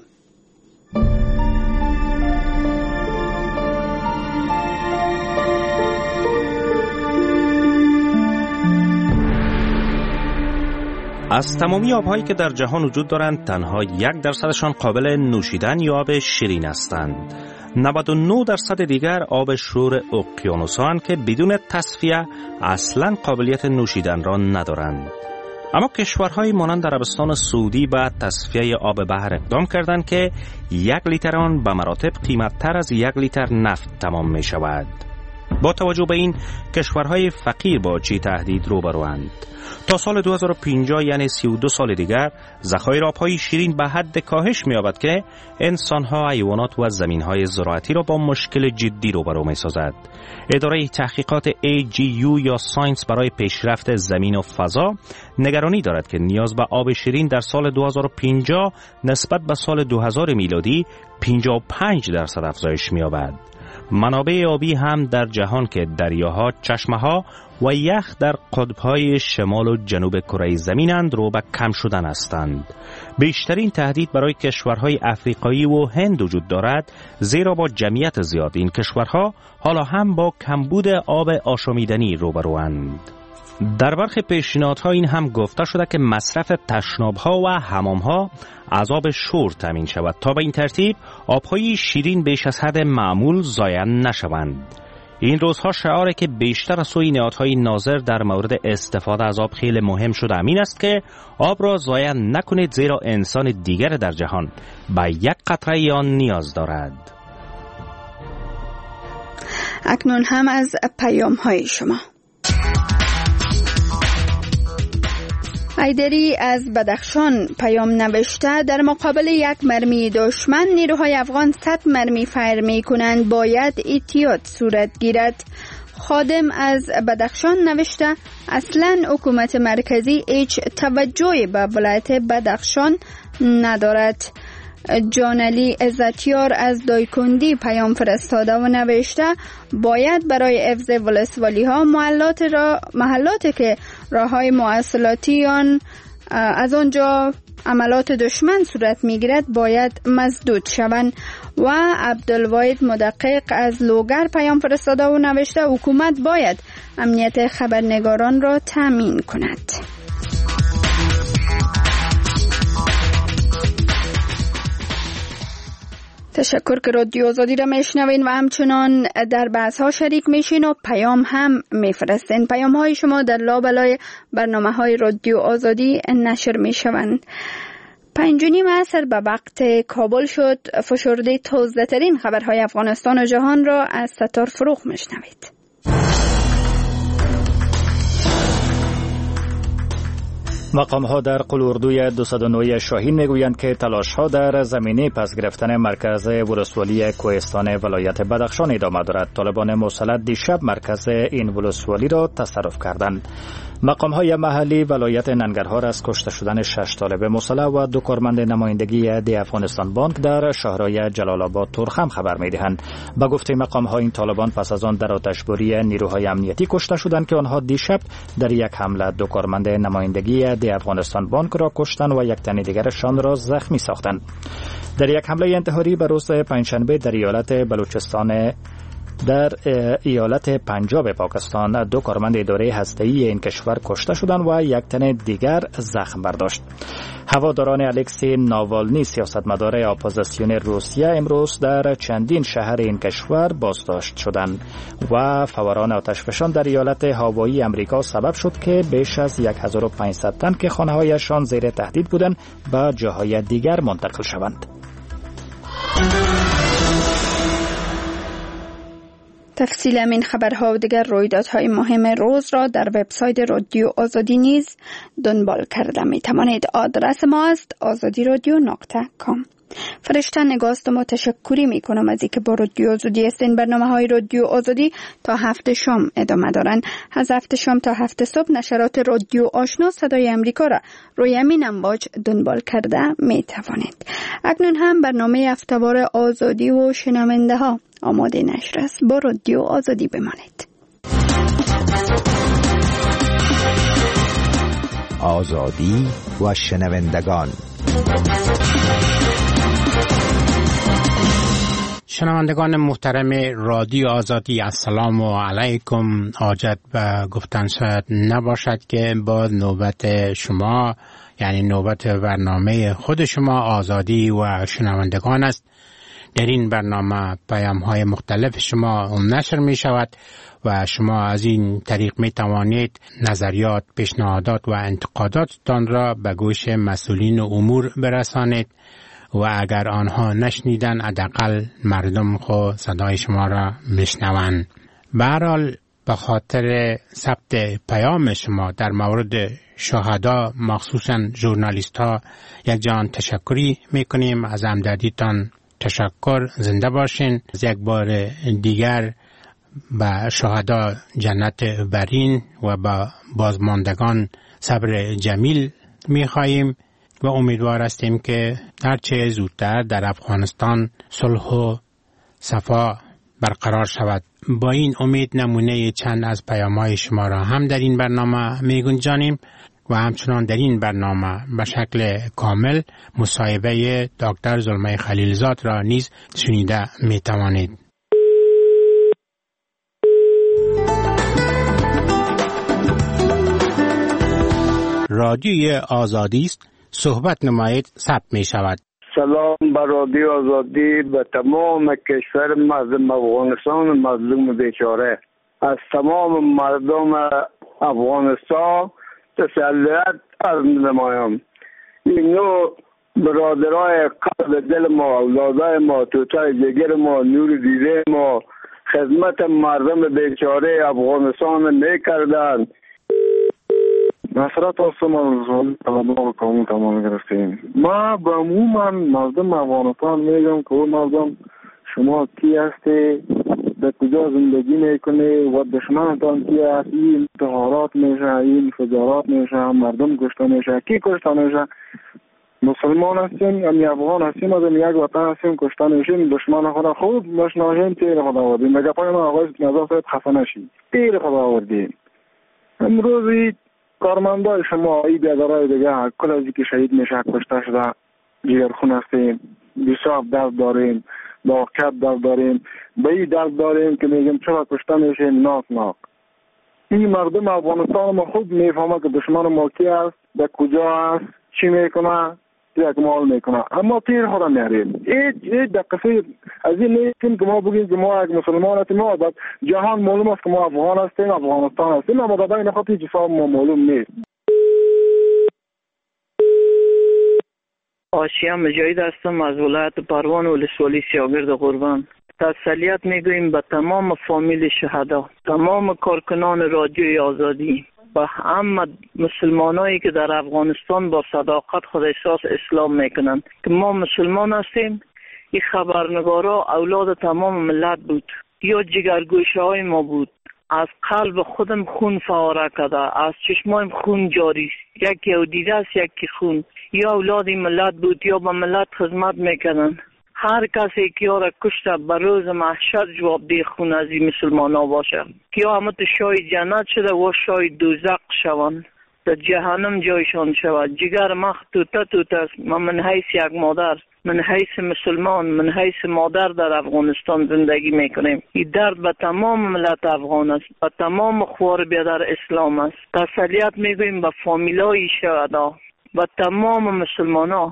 از تمامی آب‌هایی که در جهان وجود دارند تنها 1% قابل نوشیدن یا آب شیرین هستند. 99% دیگر آب شور اقیانوس‌هاند که بدون تصفیه اصلاً قابلیت نوشیدن را ندارند. اما کشورهای مانند عربستان سعودی به تصفیه آب بحر اقدام کردند که 1 لیتر آن به مراتب قیمت‌تر از 1 لیتر نفت تمام می شود. با توجه به این کشورهای فقیر با چه تهدید روبروند؟ تا سال 2050 یعنی 32 سال دیگر ذخایر آبهای شیرین به حد کاهش می‌یابد که انسان‌ها، حیوانات و زمین‌های زراعتی را با مشکل جدی روبرو می‌سازد. اداره تحقیقات AGU یا ساینس برای پیشرفت زمین و فضا نگرانی دارد که نیاز به آب شیرین در سال 2050 نسبت به سال 2000 میلادی 55% افزایش می‌یابد. منابع آبی هم در جهان که دریاها، چشمه‌ها و یخ در قطب‌های شمال و جنوب کره زمینند رو به کم شدن هستند. بیشترین تهدید برای کشورهای افریقایی و هند وجود دارد، زیرا با جمعیت زیاد این کشورها حالا هم با کمبود آب آشامیدنی روبروند. در برخی پیشنهادها این هم گفته شده که مصرف تشناب‌ها و حمام‌ها از آب شور تامین شود تا به این ترتیب آب‌های شیرین بیش از حد معمول ضایع نشوند. این روزها شعاره که بیشتر از سوی نهادهای ناظر در مورد استفاده از آب خیلی مهم شده این است که آب را ضایع نکنید، زیرا انسان دیگر در جهان به 1 قطره آن نیاز دارد. اکنون هم از پیام‌های شما. ایدری از بدخشان پیام نوشته در مقابل 1 مرمی دشمن نیروهای افغان 100 مرمی فیر می کنند، باید احتیاط صورت گیرد. خادم از بدخشان نوشته اصلا حکومت مرکزی هیچ توجهی به ولایت بدخشان ندارد. جانعلی عزتیار از دایکندی پیام فرستاده و نوشته باید برای حفظ ولسوالی ها محلاتی که راه های مواصلاتی از آنجا عملات دشمن صورت میگیرد باید مسدود شوند. و عبدالواحد مدقق از لوگر پیام فرستاده و نوشته حکومت باید امنیت خبرنگاران را تامین کند. تشکر که رادیو آزادی را میشنوین و همچنان در بحث ها شریک میشین و پیام هم میفرستین. پیام های شما در لابلای برنامه های رادیو آزادی نشر میشوند. 5:30 عصر به وقت کابل شد. فشرده تازه ترین خبرهای افغانستان و جهان را از ستار فروغ میشنوید. مقام‌ها در قلاردوی 209 شاهین میگویند که تلاش‌ها در زمینه پس گرفتن مرکز ولسوالی کوهستان ولایت بدخشان ادامه دارد. طالبان مسلح دیشب مرکز این ولسوالی را تصرف کردند. مقام‌های محلی ولایت ننگرهار از کشته شدن 6 طالب مسلح و 2 کارمند نمایندگی دی افغانستان بانک در شهرهای جلال آباد تورخم خبر می‌دهند. با گفته مقام‌ها این طالبان پس از آن در آتشباری نیروهای امنیتی کشته شدند که آنها دیشب در یک حمله 2 کارمند نمایندگی دی افغانستان بانک را کشتند و یک تن دیگرشان را زخمی ساختند. در یک حمله انتحاری به روز پنجشنبه در ایالت بلوچستان در ایالت پنجاب پاکستان 2 کارمند اداره هسته‌ای این کشور کشته شدند و یک تن دیگر زخم برداشت. هواداران الکسی ناوالنی سیاستمدار اپوزیسیون روسیه امروز در چندین شهر این کشور بازداشت شدند و فوران آتشفشان در ایالت هاوایی امریکا سبب شد که بیش از 1500 تن که خانه‌هایشان زیر تهدید بودند به جاهای دیگر منتقل شوند. تفصیل این خبرها و دیگر رویدادهای مهم روز را در وبسایت رادیو آزادی نیز دنبال کرده می توانید. آدرس ما است azadirodio.com. فرشته نگاست ما تشکری می کنم از اینکه با رادیو آزادی هستین. برنامه های رادیو آزادی تا 7 شام ادامه دارند. از 7 شام تا 7 صبح نشرات رادیو آشنا صدای امریکا را روی همین امواج دنبال کرده می توانید. اکنون هم برنامه هفته‌وار آزادی و شنونده ها آماده نشر است. با رادیو آزادی بمانید. آزادی و شنوندگان. شنوندگان محترم رادیو آزادی، السلام علیکم. حاجت به گفتن شاید نباشد که با نوبت شما، یعنی نوبت برنامه خود شما آزادی و شنوندگان است. در این برنامه پیام‌های مختلف شما نشر می شود و شما از این طریق می توانید نظریات، پیشنهادات و انتقاداتتان را به گوش مسئولین امور برسانید و اگر آنها نشنیدن حداقل مردم خود صدای شما را میشنوند. به هر حال به خاطر ثبت پیام شما در مورد شهدا، مخصوصا ژورنالیست ها، یک جان تشکری میکنیم. از همدردیتان تشکر. زنده باشین. از یک بار دیگر به شهدا جنت برین و به بازماندگان صبر جمیل میخواهیم و امیدوار هستیم که هرچه زودتر در افغانستان صلح و صفا برقرار شود. با این امید نمونه چند از پیام‌های شما را هم در این برنامه می‌گنجانیم و همچنان در این برنامه به شکل کامل مصاحبه دکتر زلمه خلیلزاد را نیز شنیده می‌توانید. رادیوی آزادی است. صحبت نمایید ثبت می شود. سلام به رادیو آزادی، به تمام کشور مردم افغانستان مظلوم بیچاره. از تمام مردم افغانستان تسلیت عرض نمایم. این نوع برادرای قلب دل ما، اولادای ما، توتای جگر ما، نور دیده ما خدمت مردم بیچاره افغانستان میکردند. نصرت هستم از طلبان قانون تمام گرفتیم. ما به عموما مردم افغانستان میگم که اون مردم شما کی هستی در کجا زندگی میکنه و دشمنتان کی است، این انتحارات میشه، این فجارات میشه، مردم کشته میشه. کی کشته میشه؟ مسلمان هستیم، یعنی افغان هستیم، از یک وطن هستیم، کشته میشیم. دشمن خدا خوب مشناهیم، تیر خدا آوردیم. مگه پای ما آقای نظر صاحب خفه نشید، تیر خدا آوردیم. امروزی کارمندای شما ای بیادرهای دیگه کل ازی که شهید میشه، کشته شده، جگرخون هستیم، بسیار درد داریم، با واقعیت درد داریم، به این درد داریم که میگیم چرا کشته میشیم. ناک این مردم افغانستان ما خود میفهمه که دشمن ما کی است، در کجا است، چی میکنه، یک مال میکنه، اما تیر خورا میاریم. هیچ دقیقه از این نیستیم که ما بگیم که ما یک مسلمان هستیم. ما بعد جهان معلوم است که ما افغان هستیم، افغانستان هستیم، اما در بین خود هیچ حساب ما معلوم نیست. آشیا مجاهد هستم از ولایت پروان و ولسوالی سیاگرد قربان. تسلیت میگوییم به تمام فامیل شهدا، تمام کارکنان رادیوی آزادی و همه مسلمانایی که در افغانستان با صداقت خود احساس اسلام میکنند که ما مسلمان هستیم. این خبرنگارا اولاد تمام ملت بود، یا جگرگوشه های ما بود. از قلب خودم خون فواره کرده، از چشمایم خون جاری، یکی او دیده است یکی خون. یا اولاد ملت بود، یا به ملت خدمت میکنن. هر کسی که یا را کشته به روز محشر جوابدeh خون از این مسلمان ها باشه، که یا همه شای جنت شده و شای دوزخ شوند، در جهنم جایشان شود. جگر مخ توته است. من حیث یک مادر، من حیث مسلمان، من حیث مادر در افغانستان زندگی میکنیم. این درد به تمام ملت افغان است، به تمام خوار بیادر اسلام است. تسلیت میگوییم به فامیلای شهدا، به تمام مسلمان ها.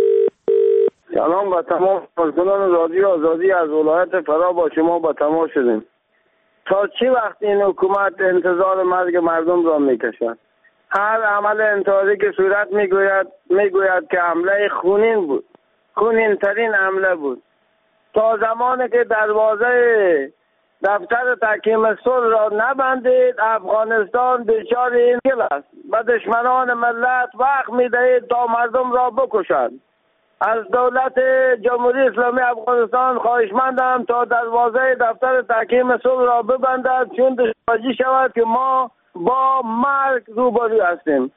سلام به تمام کارکنان رادیو آزادی از ولایت فرا با شما با تماس شدیم. تا چی وقت این حکومت انتظار مرگ مردم را میکشد؟ هر عمل انتحاری که صورت میگوید که حمله خونین بود، خونین ترین حمله بود. تا زمانی که دروازه دفتر تحکیم صلح را نبندید، افغانستان دچار این گل است. به دشمنان ملت وقت میدهید تا مردم را بکشند. از دولت جمهوری اسلامی افغانستان خواهشمندم تا دروازه دفتر تحکیم صلح را ببندد، چون دشواری شود که ما با مرگ روبرو هستیم.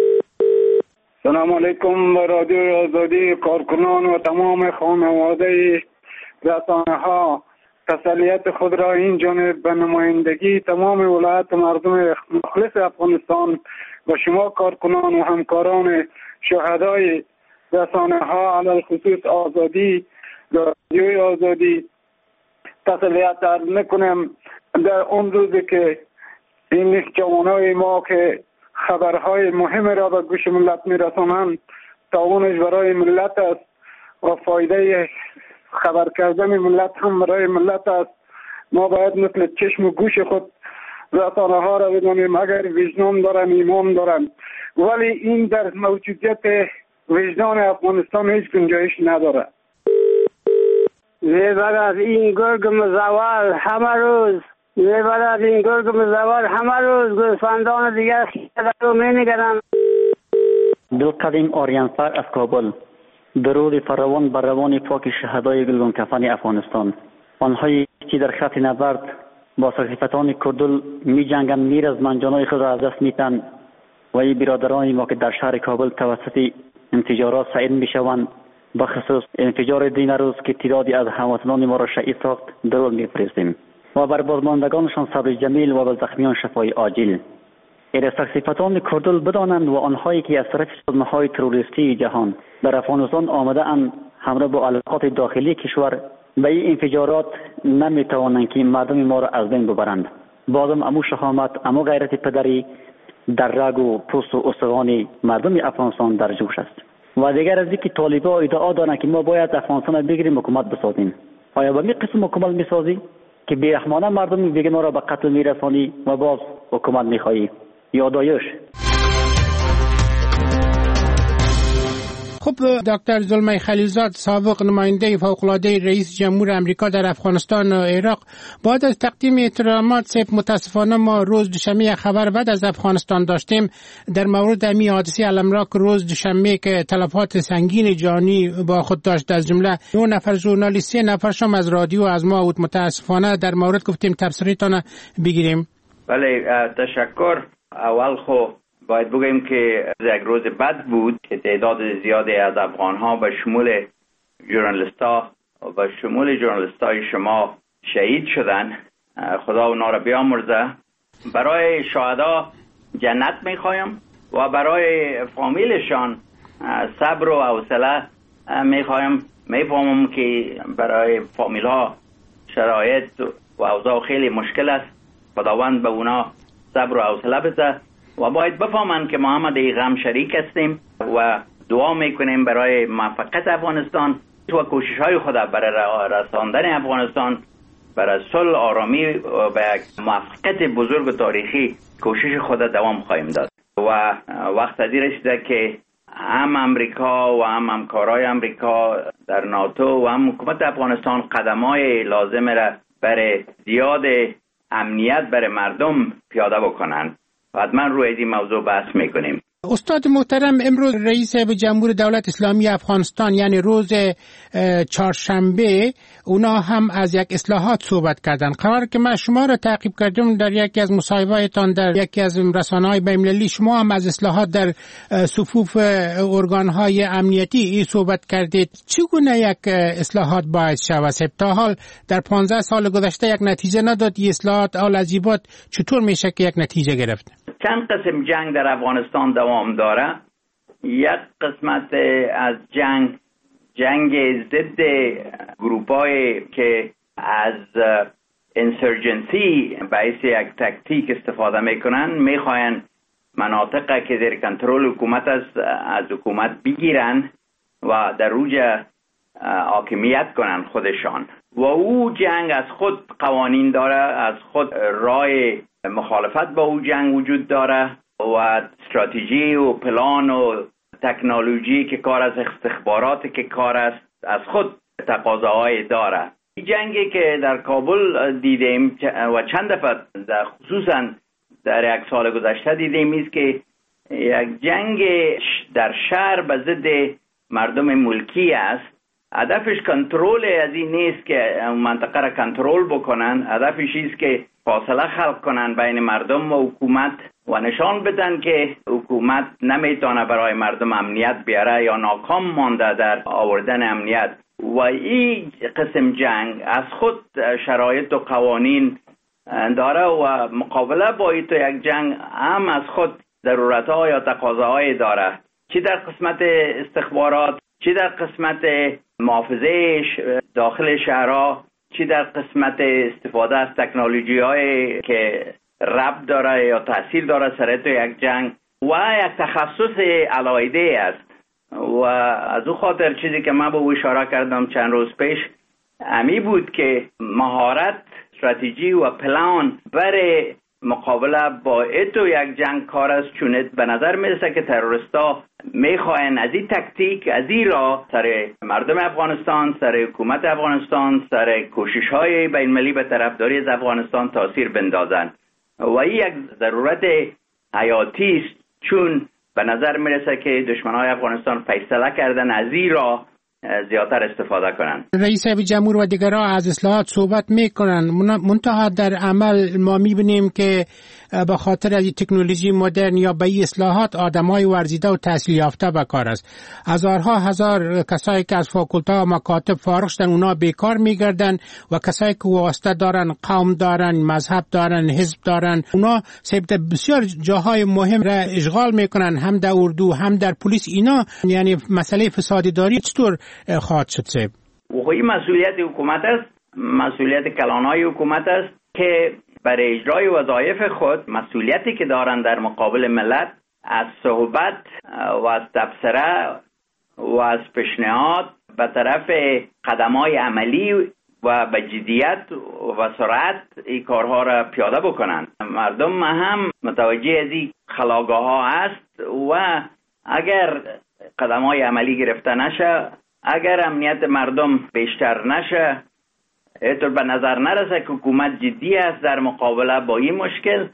سلام علیکم به رادیو آزادی، کارکنان و تمام خانواده رسانه ها. تسلیت خود را این جانب به نمایندگی تمام ولایت مردم مخلص افغانستان و شما کارکنان و همکاران شهدای رسانه ها علل خصوص آزادی، رادیوی آزادی تسلیت عرض میکنم. در اون روزی که این جوانای ما که خبرهای مهم را به گوش ملت میرسانند، تعاونش برای ملت است و فایده خبر کردن ملت هم برای ملت است. ما باید مثل چشم و گوش خود رسانه ها را بدانیم. اگر وجدان دارن، ایمان دارن، ولی این در موجودیت وجدان افغانستان هیچ گنجایش نداره. بعد از این گرگ مزور همه روز گوسفندان دیگر رو مینگرن. دلقدیم آریانفر از کابل. درود فراوان بر روان پاک شهدای گلگون کفن افغانستان، آنهایی که در خط نبرد با سرخفتان کردل می جنگند، میر از منجانای خود را از دست میتن و این برادران ما که در شهر کابل توسط انفجارات شهید می شوند، بخصوص انفجار دین روز که تعدادی از هموطنان ما را شهید ساخت، درود می فرستیم و بر بازماندگانشان صبر جمیل و به زخمیان شفای عاجل. سرخفتان کردل بدانند و آنهایی که از طرف سازمان‌های تروریستی جهان در افغانستان آمده اند همراه با علاقات داخلی کشور به این انفجارات نمیتوانند که مردم ما را از بین ببرند. بازم امو شهامت، امو غیرت پدری در رگ و پوست و استخوان مردم افغانستان در جوش است. و دیگر از اینکه طالبان ادعا دارند که ما باید افغانستان را بگیریم حکومت بسازیم. آیا به می قسم حکومت میسازی که بیرحمانه مردم بیگناه را به قتل میرسانی و باز حکومت میخواهی؟ یادایش خب دکتر زلمه خلیلزاد، سابق نماینده فوق‌العاده رئیس جمهور امریکا در افغانستان و عراق، بعد از تقدیم احترامات متاسفانه ما روز دوشنبه خبر بعد از افغانستان داشتیم در مورد امی حادثه الامراک روز دوشنبه که تلفات سنگین جانی با خود داشت، از جمله 9 نفر ژورنالیست، 3 نفرشون از رادیو از ما بود. متاسفانه در مورد گفتیم تبصره‌تان بگیریم. بله، تشکر. اول خو باید بگیم که یک روز بد بود که تعداد زیادی از افغان‌ها به شمول ژورنالیست‌ها و به شمول ژورنالیست‌های شما شهید شدن. خدا اونا را بیامرزه. برای شهدا جنت می‌خوایم و برای فامیلشان صبر و حوصله می‌خوایم. می‌فهمم که برای فامیل‌ها شرایط و اوضاع خیلی مشکل است. خداوند به اونا صبر و حوصله بده و باید بفهمن که ما هم در غم شریک هستیم و دعا میکنیم برای موفقیت افغانستان و کوشش‌های خود برای رساندن افغانستان برای صلح، آرامی و به موفقیت بزرگ و تاریخی کوشش خود دوام خواهیم داد. و وقت از این رسیده که هم امریکا و هم همکارای امریکا در ناتو و هم حکومت افغانستان قدم‌های لازم را برای زیاد امنیت برای مردم پیاده بکنن. حتما روی این موضوع بحث میکنیم. استاد محترم، امروز رئیس جمهور دولت اسلامی افغانستان یعنی روز چهارشنبه اونا هم از یک اصلاحات صحبت کردن. قرار که من شما را تعقیب کردم در یکی از مصاحبه‌هایتان در یکی از رسانه‌های بین‌المللی، شما هم از اصلاحات در صفوف ارگان‌های امنیتی صحبت کردید. چگونه یک اصلاحات باید شود؟ تا حال در 15 سال گذشته یک نتیجه نداد. این اصلاحات آل‌ازیبات چطور میشه که یک نتیجه گرفت؟ چند قسم جنگ در افغانستان دوام داره. یک قسمت از جنگ ضد گروپ‌های که از انسرجنسی باعث یک تکتیک استفاده میکنن، میخواین مناطق که در کنترل حکومت است از حکومت بگیرن و در روج حاکمیت کنن خودشان. و او جنگ از خود قوانین داره، از خود راه مخالفت با او جنگ وجود داره و استراتژی و پلان و تکنولوژی که کار از استخبارات که کار است از خود تقاضاهای داره. این جنگی که در کابل دیدیم و چند دفعه خصوصا در یک سال گذشته دیدیم است که یک جنگ در شهر به ضد مردم ملکی است. هدفش کنترل از این نیست که منطقه را کنترل بکنن، هدفش است که فاصله خلق کنن بین مردم و حکومت و نشان بدن که حکومت نمیتونه برای مردم امنیت بیاره یا ناکام مانده در آوردن امنیت. و این قسم جنگ از خود شرایط و قوانین داره و مقابله با این یک جنگ هم از خود ضرورت‌ها یا تقاضاهای داره، چی در قسمت استخبارات، چی در قسمت محافظه داخل شهرها، چی در قسمت استفاده از تکنولوژی‌های که ربط داره یا تاثیر داره سر تو یک جنگ و یک تخصص علاهده است. و از او خاطر چیزی که من به او اشاره کردم چند روز پیش امی بود که مهارت، استراتژی و پلان برای مقابله با ایتو یک جنگ کار است، چون به نظر میرسه که تروریستا میخواین از این تکتیک، از این راه سر مردم افغانستان، سر حکومت افغانستان، سر کوشش‌های بین‌المللی به طرفداری از افغانستان تاثیر بندازن و این یک ضرورت حیاتی است، چون به نظر میرسه که دشمنان افغانستان فیصله کردن از این راه زیادتر استفاده کنن. رئیس جمهور و دیگرها از اصلاحات صحبت میکنن، منتها در عمل ما میبینیم که به خاطر از تکنولوژی مدرن یا به اصلاحات آدمای ورزیده و تحصیل یافته به کار است. هزار کسایی که از فاکولته و مکاتب فارغ شدن اونا بیکار میگردن و کسایی که واسطه دارن، قوم دارن، مذهب دارن، حزب دارن، اونا سبت بسیار جاهای مهم را اشغال میکنن، هم در اردو هم در پلیس. اینا یعنی مسئله فساد داری چطور خواهد شد سیب؟ این مسئولیت حکومت است، مسئولیت کلانهای حکومت است که برای اجرای وظایف خود مسئولیتی که دارن در مقابل ملت از صحبت و از تبصره و از پیشنهاد به طرف قدم‌های عملی و به جدیت و سرعت این کارها را پیاده بکنن. مردم هم متوجه از این خلاقه‌ها است و اگر قدم‌های عملی گرفته نشه، اگر امنیت مردم بیشتر نشه، اینطور به نظر نرسه که حکومت جدی است در مقابله با این مشکل.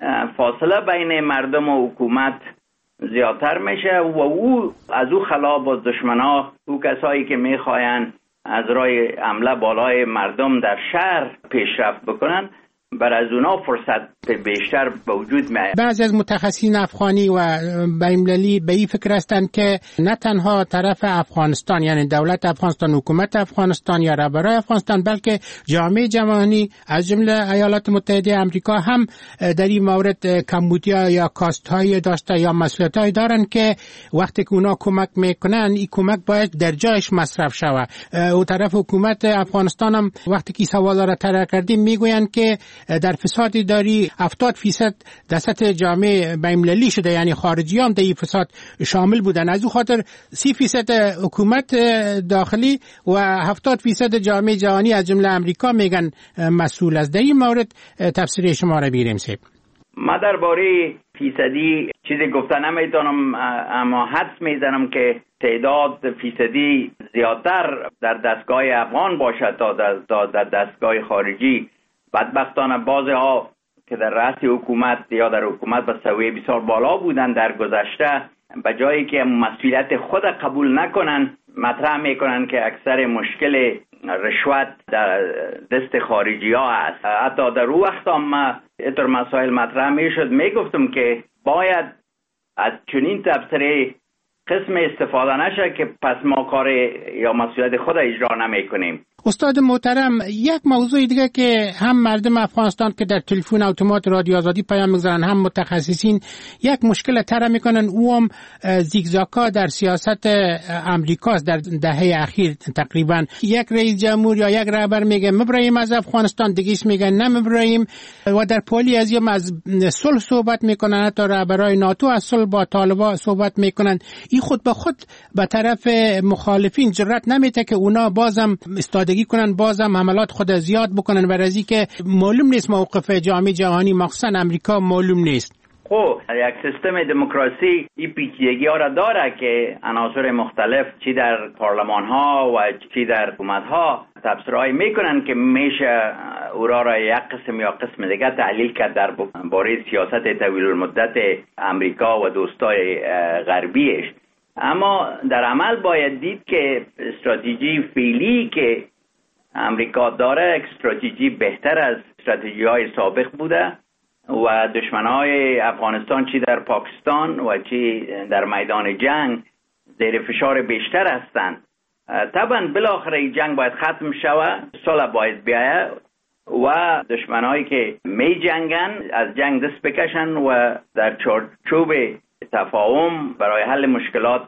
فاصله بین مردم و حکومت زیادتر میشه و او از او خلا با دشمنا، او کسایی که میخواین از راه حمله بالای مردم در شهر پیشرفت بکنن، بر از اونا فرصت بیشتر به وجود میاد. بعضی از متخصصین افغانی و بین‌المللی به این فکر هستند که نه تنها طرف افغانستان، یعنی دولت افغانستان، حکومت افغانستان یا رهبران افغانستان، بلکه جامعه جهانی از جمله ایالات متحده آمریکا هم در این مورد کمبودیا یا کاست‌های داشته یا مسئولیت‌های دارند که وقتی که اونا کمک میکنن، این کمک باید در جایش مصرف شود. او طرف حکومت افغانستان هم وقتی که سوال را طرح کردیم میگویند که در فساد اداری 70% دست جامعه بین‌المللی شده، یعنی خارجی هم در این فساد شامل بودن. از او خاطر 30% حکومت داخلی و 70% جامعه جهانی از جمله امریکا میگن مسئول است. در این مورد تفسیر شما را بیریم سیب. ما درباره فیصدی چیزی گفته نمیتونم، اما حدس میزنم که تعداد فیصدی زیادتر در دستگاه افغان باشد تا در دستگاه خارجی. بدبختانه بعضی ها که در رأس حکومت یا در حکومت به سویه بسیار بالا بودن در گذشته، به جایی که مسئولیت خود قبول نکنن، مطرح میکنن که اکثر مشکل رشوت در دست خارجی ها است. حتی در او وقت هم اینطور مسائل مطرح میشد، میگفتم که باید از چنین تبصره قسم استفاده نشه که پس ما کار یا مسئولیت خود اجرا نمیکنیم. استاد محترم، یک موضوع دیگه که هم مردم افغانستان که در تلفن اتومات رادیو آزادی پیام میگذارن، هم متخصصین یک مشکل طرح میکنن، او هم زیگزاکا در سیاست امریکاست. در دهه اخیر تقریبا یک رئیس جمهور یا یک رهبر میگه مبرایم از افغانستان، دیگه‌اش میگه نه مبرایم، و در پولی از صلح صحبت میکنن. حتی رهبرای ناتو از صلح با طالبان صحبت میکنن. این خود به خود به طرف مخالفین جرأت نمیده که اونا بازم استادگی کنن، بازم حملات خود زیاد بکنن، برای که معلوم نیست موقف جامعه جهانی مخصوصا امریکا معلوم نیست. خب یک سیستم دموکراسی این پیچیدگی ها را داره که عناصر مختلف چی در پارلمان ها و چی در حکومت ها تبصره‌ای میکنن که میشه او را یک قسم یا قسم دیگه تحلیل کرد در باره سیاست طویل المدت امریکا و دوستای غربیش. اما در عمل باید دید که استراتژی فعلی که امریکا داره یک استراتژی بهتر از استراتژی های سابق بوده و دشمنای افغانستان چی در پاکستان و چی در میدان جنگ زیر فشار بیشتر هستند. طبعا بالاخره جنگ باید ختم شود، صلح باید بیاید و دشمنایی که می جنگن از جنگ دست بکشن و در چارچوب تفاهم برای حل مشکلات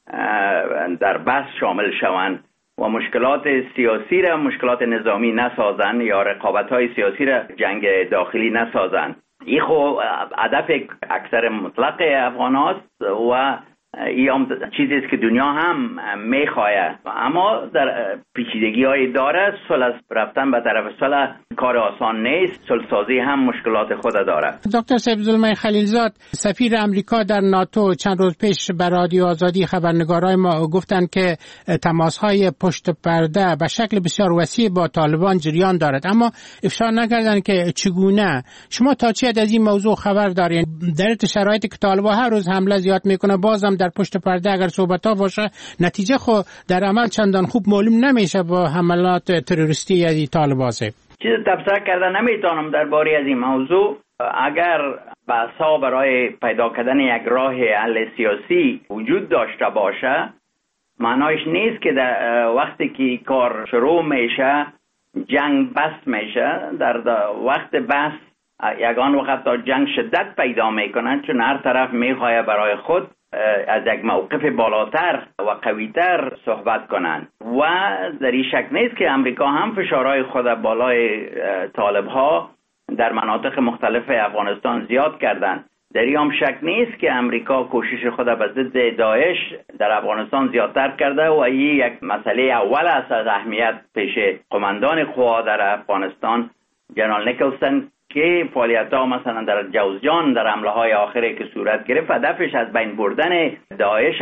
در بحث شامل شوند و مشکلات سیاسی را مشکلات نظامی نسازند یا رقابت‌های سیاسی را جنگ داخلی نسازند. این خب هدف اکثر مطلق افغان هاست و این هم چیزی است که دنیا هم میخواهد، اما در پیچیدگی های داره. صلح رفتن به طرف صلح کار آسان نیست، صلح سازی هم مشکلات خود داره. دکتر سیف‌الزلمه خلیلزاد، سفیر امریکا در ناتو، چند روز پیش به رادیو آزادی خبرنگارای ما گفتند که تماس‌های پشت پرده به شکل بسیار وسیع با طالبان جریان دارد، اما افشا نکردند که چگونه. شما تا چه حد از این موضوع خبر دارین؟ در شرایطی که طالبان هر روز حمله زیاد میکنه، بازم در پشت پرده اگر صحبت‌ها باشه، نتیجه خود در عمل چندان خوب معلوم نمیشه با حملات تروریستی از طالبان. چیز تبصره کردن نمیتونم درباره از این موضوع. اگر بحث‌ها برای پیدا کردن یک راه حل سیاسی وجود داشته باشه، معنایش نیست که در وقتی که کار شروع میشه جنگ بس میشه. در وقت بس یگان وقت تا جنگ شدت پیدا میکنن، چون هر طرف میخواه برای خود از یک موقف بالاتر و قویتر صحبت کنند و در این شک نیست که امریکا هم فشارهای خود بالای طالب ها در مناطق مختلف افغانستان زیاد کردند. در این هم شک نیست که امریکا کوشش خود به ضد داعش در افغانستان زیادتر کرده و این یک مسئله اول است از اهمیت پیش قماندان قوا در افغانستان جنرال نیکلسن که فعالیت‌ها مثلا در جوزجان در حمله های آخری که صورت گرفت هدفش از بین بردن داعش است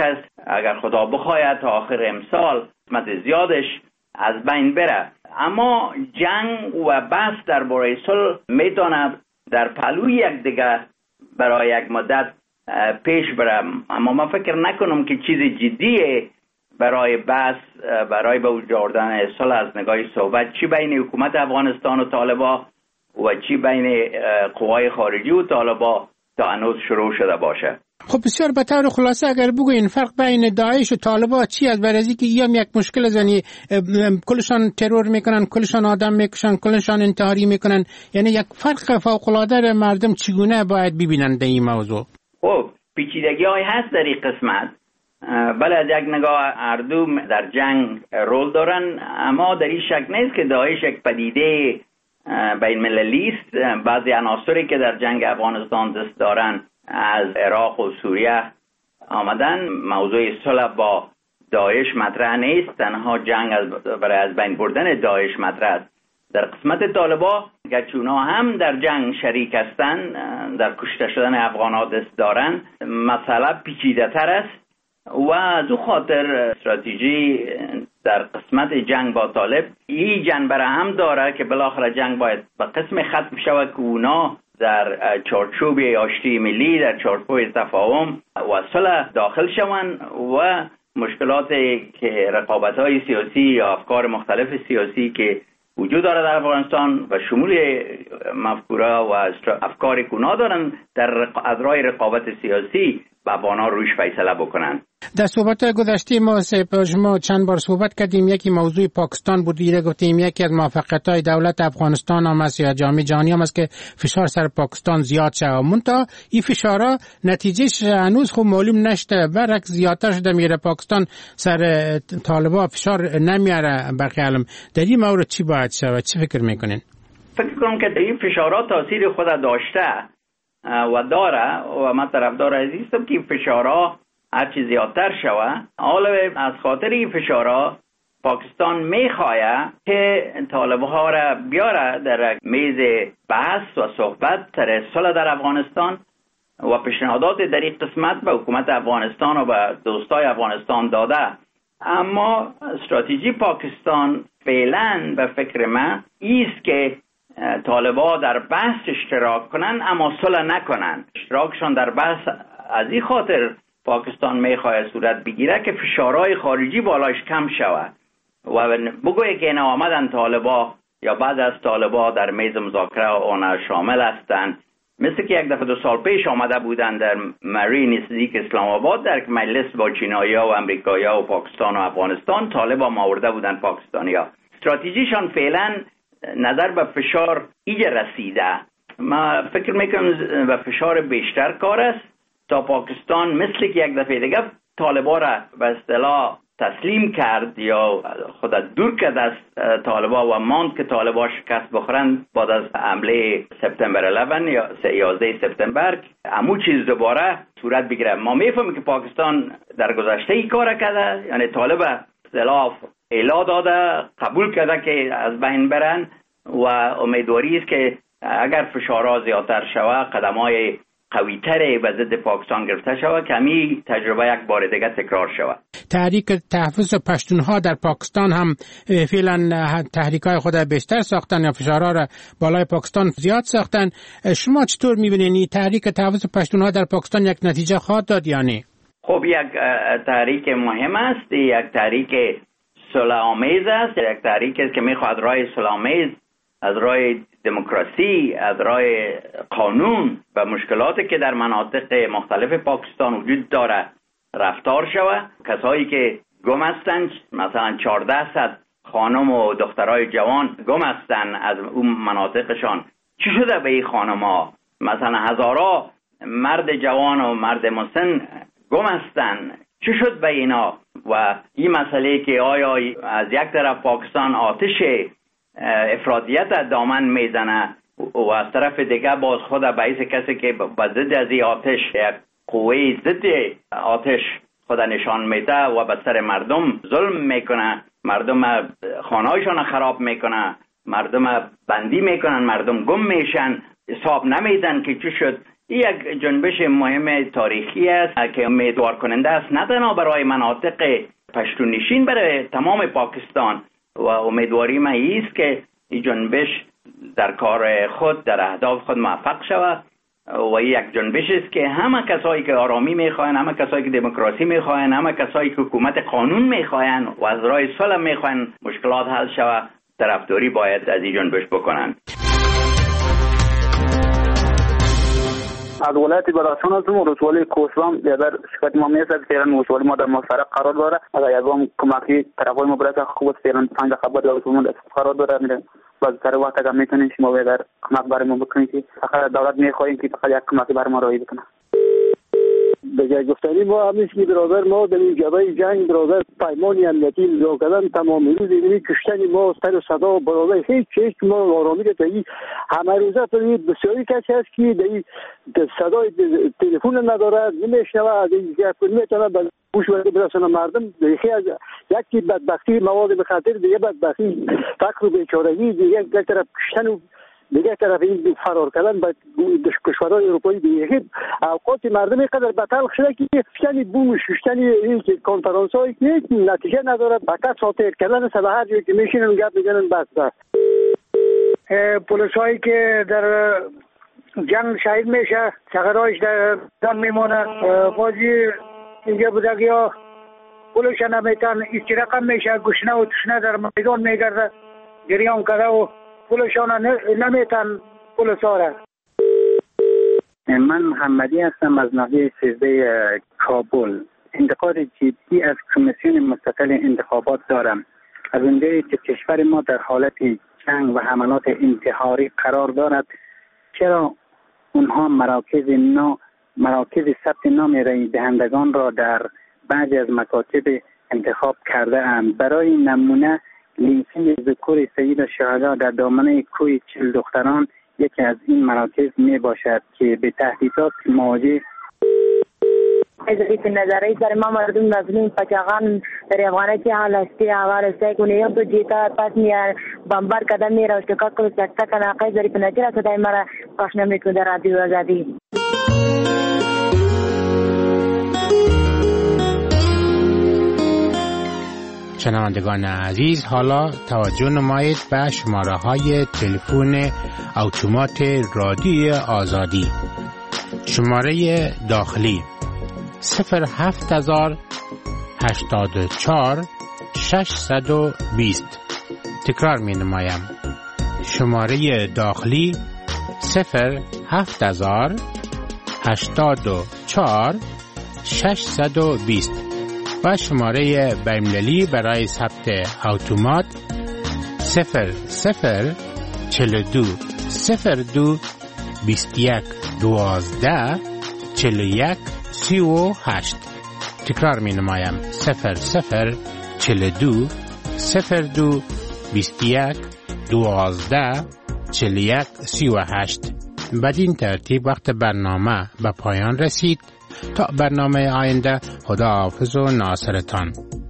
اگر خدا بخواید تا آخر امسال قسمت زیادش از بین بره. اما جنگ و بحث درباره صلح میتونه در پهلوی یکدیگر برای یک مدت پیش بره، اما من فکر نکنم که چیز جدیه برای بحث، برای به وجود آوردن صلح از نگاه صحبت چی بین حکومت افغانستان و طالبان و چی بین قوای خارجی و طالبان تا هنوز شروع شده باشه. خب بسیار به طور خلاصه اگر بگوین فرق بین داعش و طالبان چی است؟ برای اینکه ایام یک مشکل زنی، کلشان ترور میکنن، کلشان آدم میکشن، کلشان انتحاری میکنن، یعنی یک فرق فوق العاده مردم چگونه باید ببینند در این موضوع؟ خب پیچیدگی‌های هست در این قسمت. بله از یک نگاه هر دو در جنگ رول دارن، اما در این شک نیست که داعش یک پدیده بین مللی است. بعضی عناصری که در جنگ افغانستان دست دارن از عراق و سوریه آمدن. موضوع صلح با داعش مطرح نیست، تنها جنگ برای از بین بردن داعش مطرح است. در قسمت طالبان گرچه اونا هم در جنگ شریک هستند، در کشته شدن افغان‌ها دست دارن، مسئله پیچیده تر است و از او خاطر استراتژی در قسمت جنگ با طالب این جنبه هم داره که بالاخره جنگ باید به قسم ختم شود که اونا در چارچوب آشتی ملی، در چارچوب تفاهم و صلح داخل شوند و مشکلات که رقابت‌های سیاسی یا افکار مختلف سیاسی که وجود داره در افغانستان و شمول مفکوره و افکاری که اونا دارن در ادرای رقابت سیاسی و بانا روش فیصله بکنن. در صحبت گذشته ما چند بار صحبت کردیم، یکی موضوع پاکستان بود، دیگه گفتیم یکی از موفقیت‌های دولت افغانستان هم است یا جامعه جهانی هم است که فشار سر پاکستان زیاد شده. منتها این فشارها نتیجهش هنوز خوب معلوم نشده، برعکس زیادتر شده میره. پاکستان سر طالبان فشار نمیاره. بخیالم در این مورد چی باید شود؟ چی فکر میکنین؟ فکر کنم که این فشارها تاثیر خود داشته و داره و من طرفدار عزیزم که فشارها هرچی زیادتر شوه. حالا از خاطر این فشارها پاکستان میخواه که طالبها را بیاره در میز بحث و صحبت سر صلح در افغانستان و پیشنهادات در این قسمت به حکومت افغانستان و به دوستای افغانستان داده. اما استراتژی پاکستان فعلا به فکر من ایست که طالبان در بحث اشتراک کنن اما صلح نکنن. اشتراکشان در بحث از این خاطر پاکستان میخواد صورت بگیره که فشارهای خارجی بالاش کم شود و بگویه که اینا آمدن طالبان یا بعد از طالبان در میز مذاکره آنها شامل هستند، مثل که یک دفعه 2 سال پیش آمده بودن در مری نزدیک اسلام آباد در مجلس با چینایی‌ها و امریکایی‌ها و پاکستان و افغانستان. طالبان آورده بودن پاکستانی‌ها. استراتژیشان فعلا نظر به فشار ایجا رسیده. ما فکر میکنم به فشار بیشتر کار است تا پاکستان مثل که یک دفعه دیگه طالبان را به اصطلاح تسلیم کرد یا خود دور کرد از طالبان و ماند که طالبان شکست بخورند بعد از حمله سپتامبر 11 یا 11 سپتامبر همون چیز دوباره صورت بگیره. ما میفهمیم که پاکستان در گذشته ای کار کرده، یعنی طالب اختلاف اعلا داده، قبول کرده که از بین برن و امیدواری است که اگر فشارها زیادتر شود قدم‌های قوی‌تری به ضد پاکستان گرفته شود که همین تجربه یک بار دیگه تکرار شود. تحریک تحفظ پشتونها در پاکستان هم فعلا تحریک‌های خود بیشتر ساختن یا فشارها را بالای پاکستان زیاد ساختن. شما چطور می‌بینید تحریک تحفظ پشتونها در پاکستان یک نتیجه خواهد داد یا نه؟ خب یک تحریک مهم است، یک تحریک صلح‌آمیز است، یک تحریک است که می‌خواهد راه صلح‌آمیز از راه دموکراسی، از راه قانون و مشکلاتی که در مناطق مختلف پاکستان وجود داره رفتار شود. کسایی که گم هستند، مثلا 1400 خانم و دخترای جوان گم هستند از اون مناطقشان، چی شده به این خانم‌ها؟ مثلا هزارها مرد جوان و مرد مسن گم هستند، چی شد به اینا؟ و این مسئله که آیا از یک طرف پاکستان آتش افرادیت دامن میزنه و از طرف دیگه باز خود باعث کسی که با ضد از این آتش یک قوه ضد آتش خود نشان میده و به سر مردم ظلم میکنه، مردم خانهایشان خراب میکنه، مردم بندی میکنن، مردم گم میشن، حساب نمیدن که چی شد. یک جنبش مهم تاریخی است که امیدوار کننده است نه تنها برای مناطق پشتونشین، برای تمام پاکستان، و امیدواری من است که این جنبش در کار خود، در اهداف خود موفق شود و یک جنبش است که همه کسایی که آرامی میخواین، همه کسایی که دموکراسی میخواین، همه کسایی که حکومت قانون میخواین و از راه صلح میخواین مشکلات حل شود، طرفداری باید از این جنبش بکنن. از ولایت بدخشان هستم. ولسوالی کوسلام در شکایت ما میرسد که فعلا ولسوالی ما در مفرق قرار داره. اگر یکم کمکی طرفای ما برسه خوب است. فعلا 5 خبر داریم در قرار داره. میره باز در وقت اگر میتونید شما در کمک برای ما بکنید که فقط دولت میخواهیم که فقط یک کمکی برای ما راه بکنه. به جای گفتنی ما همیشه که برادر ما در این جبهه جنگ برادر پیمانی امنیتی امضا کردن، تمام روز دیگه کشتن ما سر و صدا برادر هیچ ما آرامی که تا همه روزه تا بسیاری کسی هست که در صدای تلفن نداره، نمیشنوه، نمیتونه به گوش برسونه مردم. یکی از یکی بدبختی مواد به خاطر، دیگه بدبختی فقر و بیچارگی، دیگه یک طرف کشتن و دیگه طرف این فرار کردن به کشورهای اروپایی. دیگه اوقات مردم اینقدر بتلخ شده که ششتنی بوم ششتنی این کنفرانس هایی که نتیجه نداره، فقط ساطر کردن سر هر جایی که میشینن گپ میزنن بس. پلیس هایی که در جنگ شهید میشه سقرایش در دان میمونه، بازی اینجا بودگی ها پلیس نمیتن استرقم میشه، گشنه و تشنه در میدان میگرده جریان کرده و پولشان نمیتن پولساره. من محمدی هستم از ناحیه 13 کابل. انتقاد جدی از کمیسیون مستقل انتخابات دارم. از اونجایی که کشور ما در حالت جنگ و حملات انتحاری قرار دارد، چرا اونها مراکز ثبت نام رای دهندگان را در بعضی از مکاتب انتخاب کرده اند؟ برای نمونه لیسین ذکور سید شهدا در دامنه کوی 40 دختران یکی از این مراکز می باشد که به تهدیدات مواجه. از این نظری سر ما مردم نازنین پچاغان در افغانستان که حال هستی اول است کنه یک دو جیتا پس میار بمبار کدام میره و شکاک رو سکتا کنه قیز داری په نظر صدای مرا پخش نمیکنه در رادیو آزادی. شنوندگان عزیز، حالا توجه نمایید به شماره های تلفن اتومات رادیو آزادی. شماره داخلی 07084 620. تکرار می نمایم. شماره داخلی 07084 620 و شماره بین‌المللی برای ثبت اتومات 0042 02 21 12 41 38. تکرار می نمایم 0042 02 21 12 41 38. بدین ترتیب وقت برنامه به پایان رسید. تا برنامه آینده، خداحافظ و ناصرتان.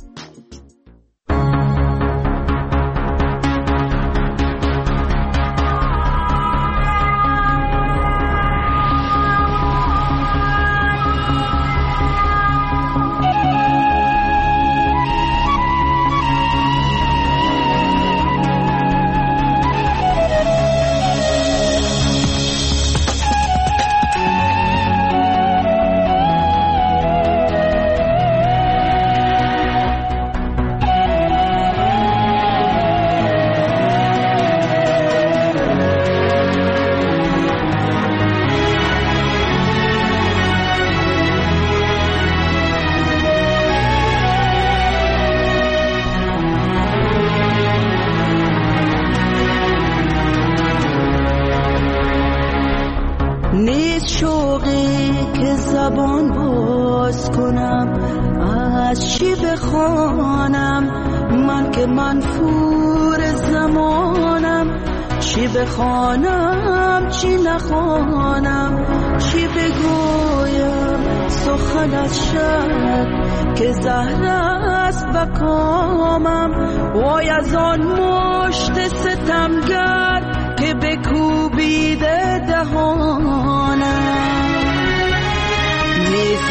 بخوانم چی نخوانم، چی بگویم سخن از شب که زهر است بکامم. وای از آن مشت ستمگر که بکوبیده دهانم.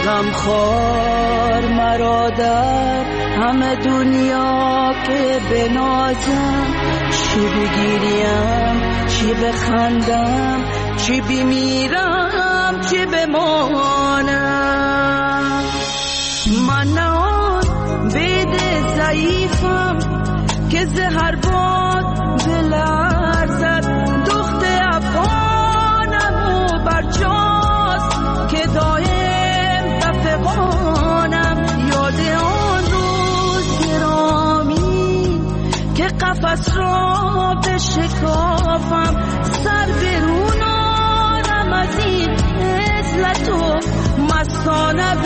غمخوار مرا در همه دنیا که بنازم، چی بگیریم چی بخندم، چی بمیرم چی بمانم. من نه آن بید ضعیفم که زهر باد بلرزد، دخت افغانم و برجاست که دایم بفغانم. یاد آن روز گرامی که قفس را بشکافم، سر برونارم از این عزلت و مستانه